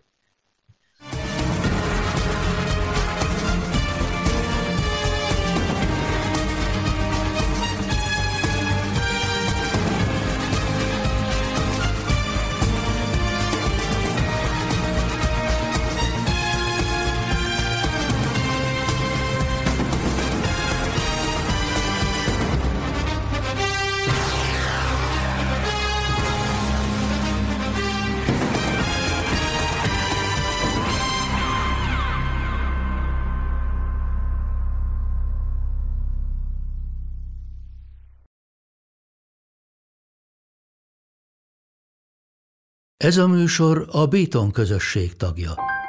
Ez a műsor a Béton közösség tagja.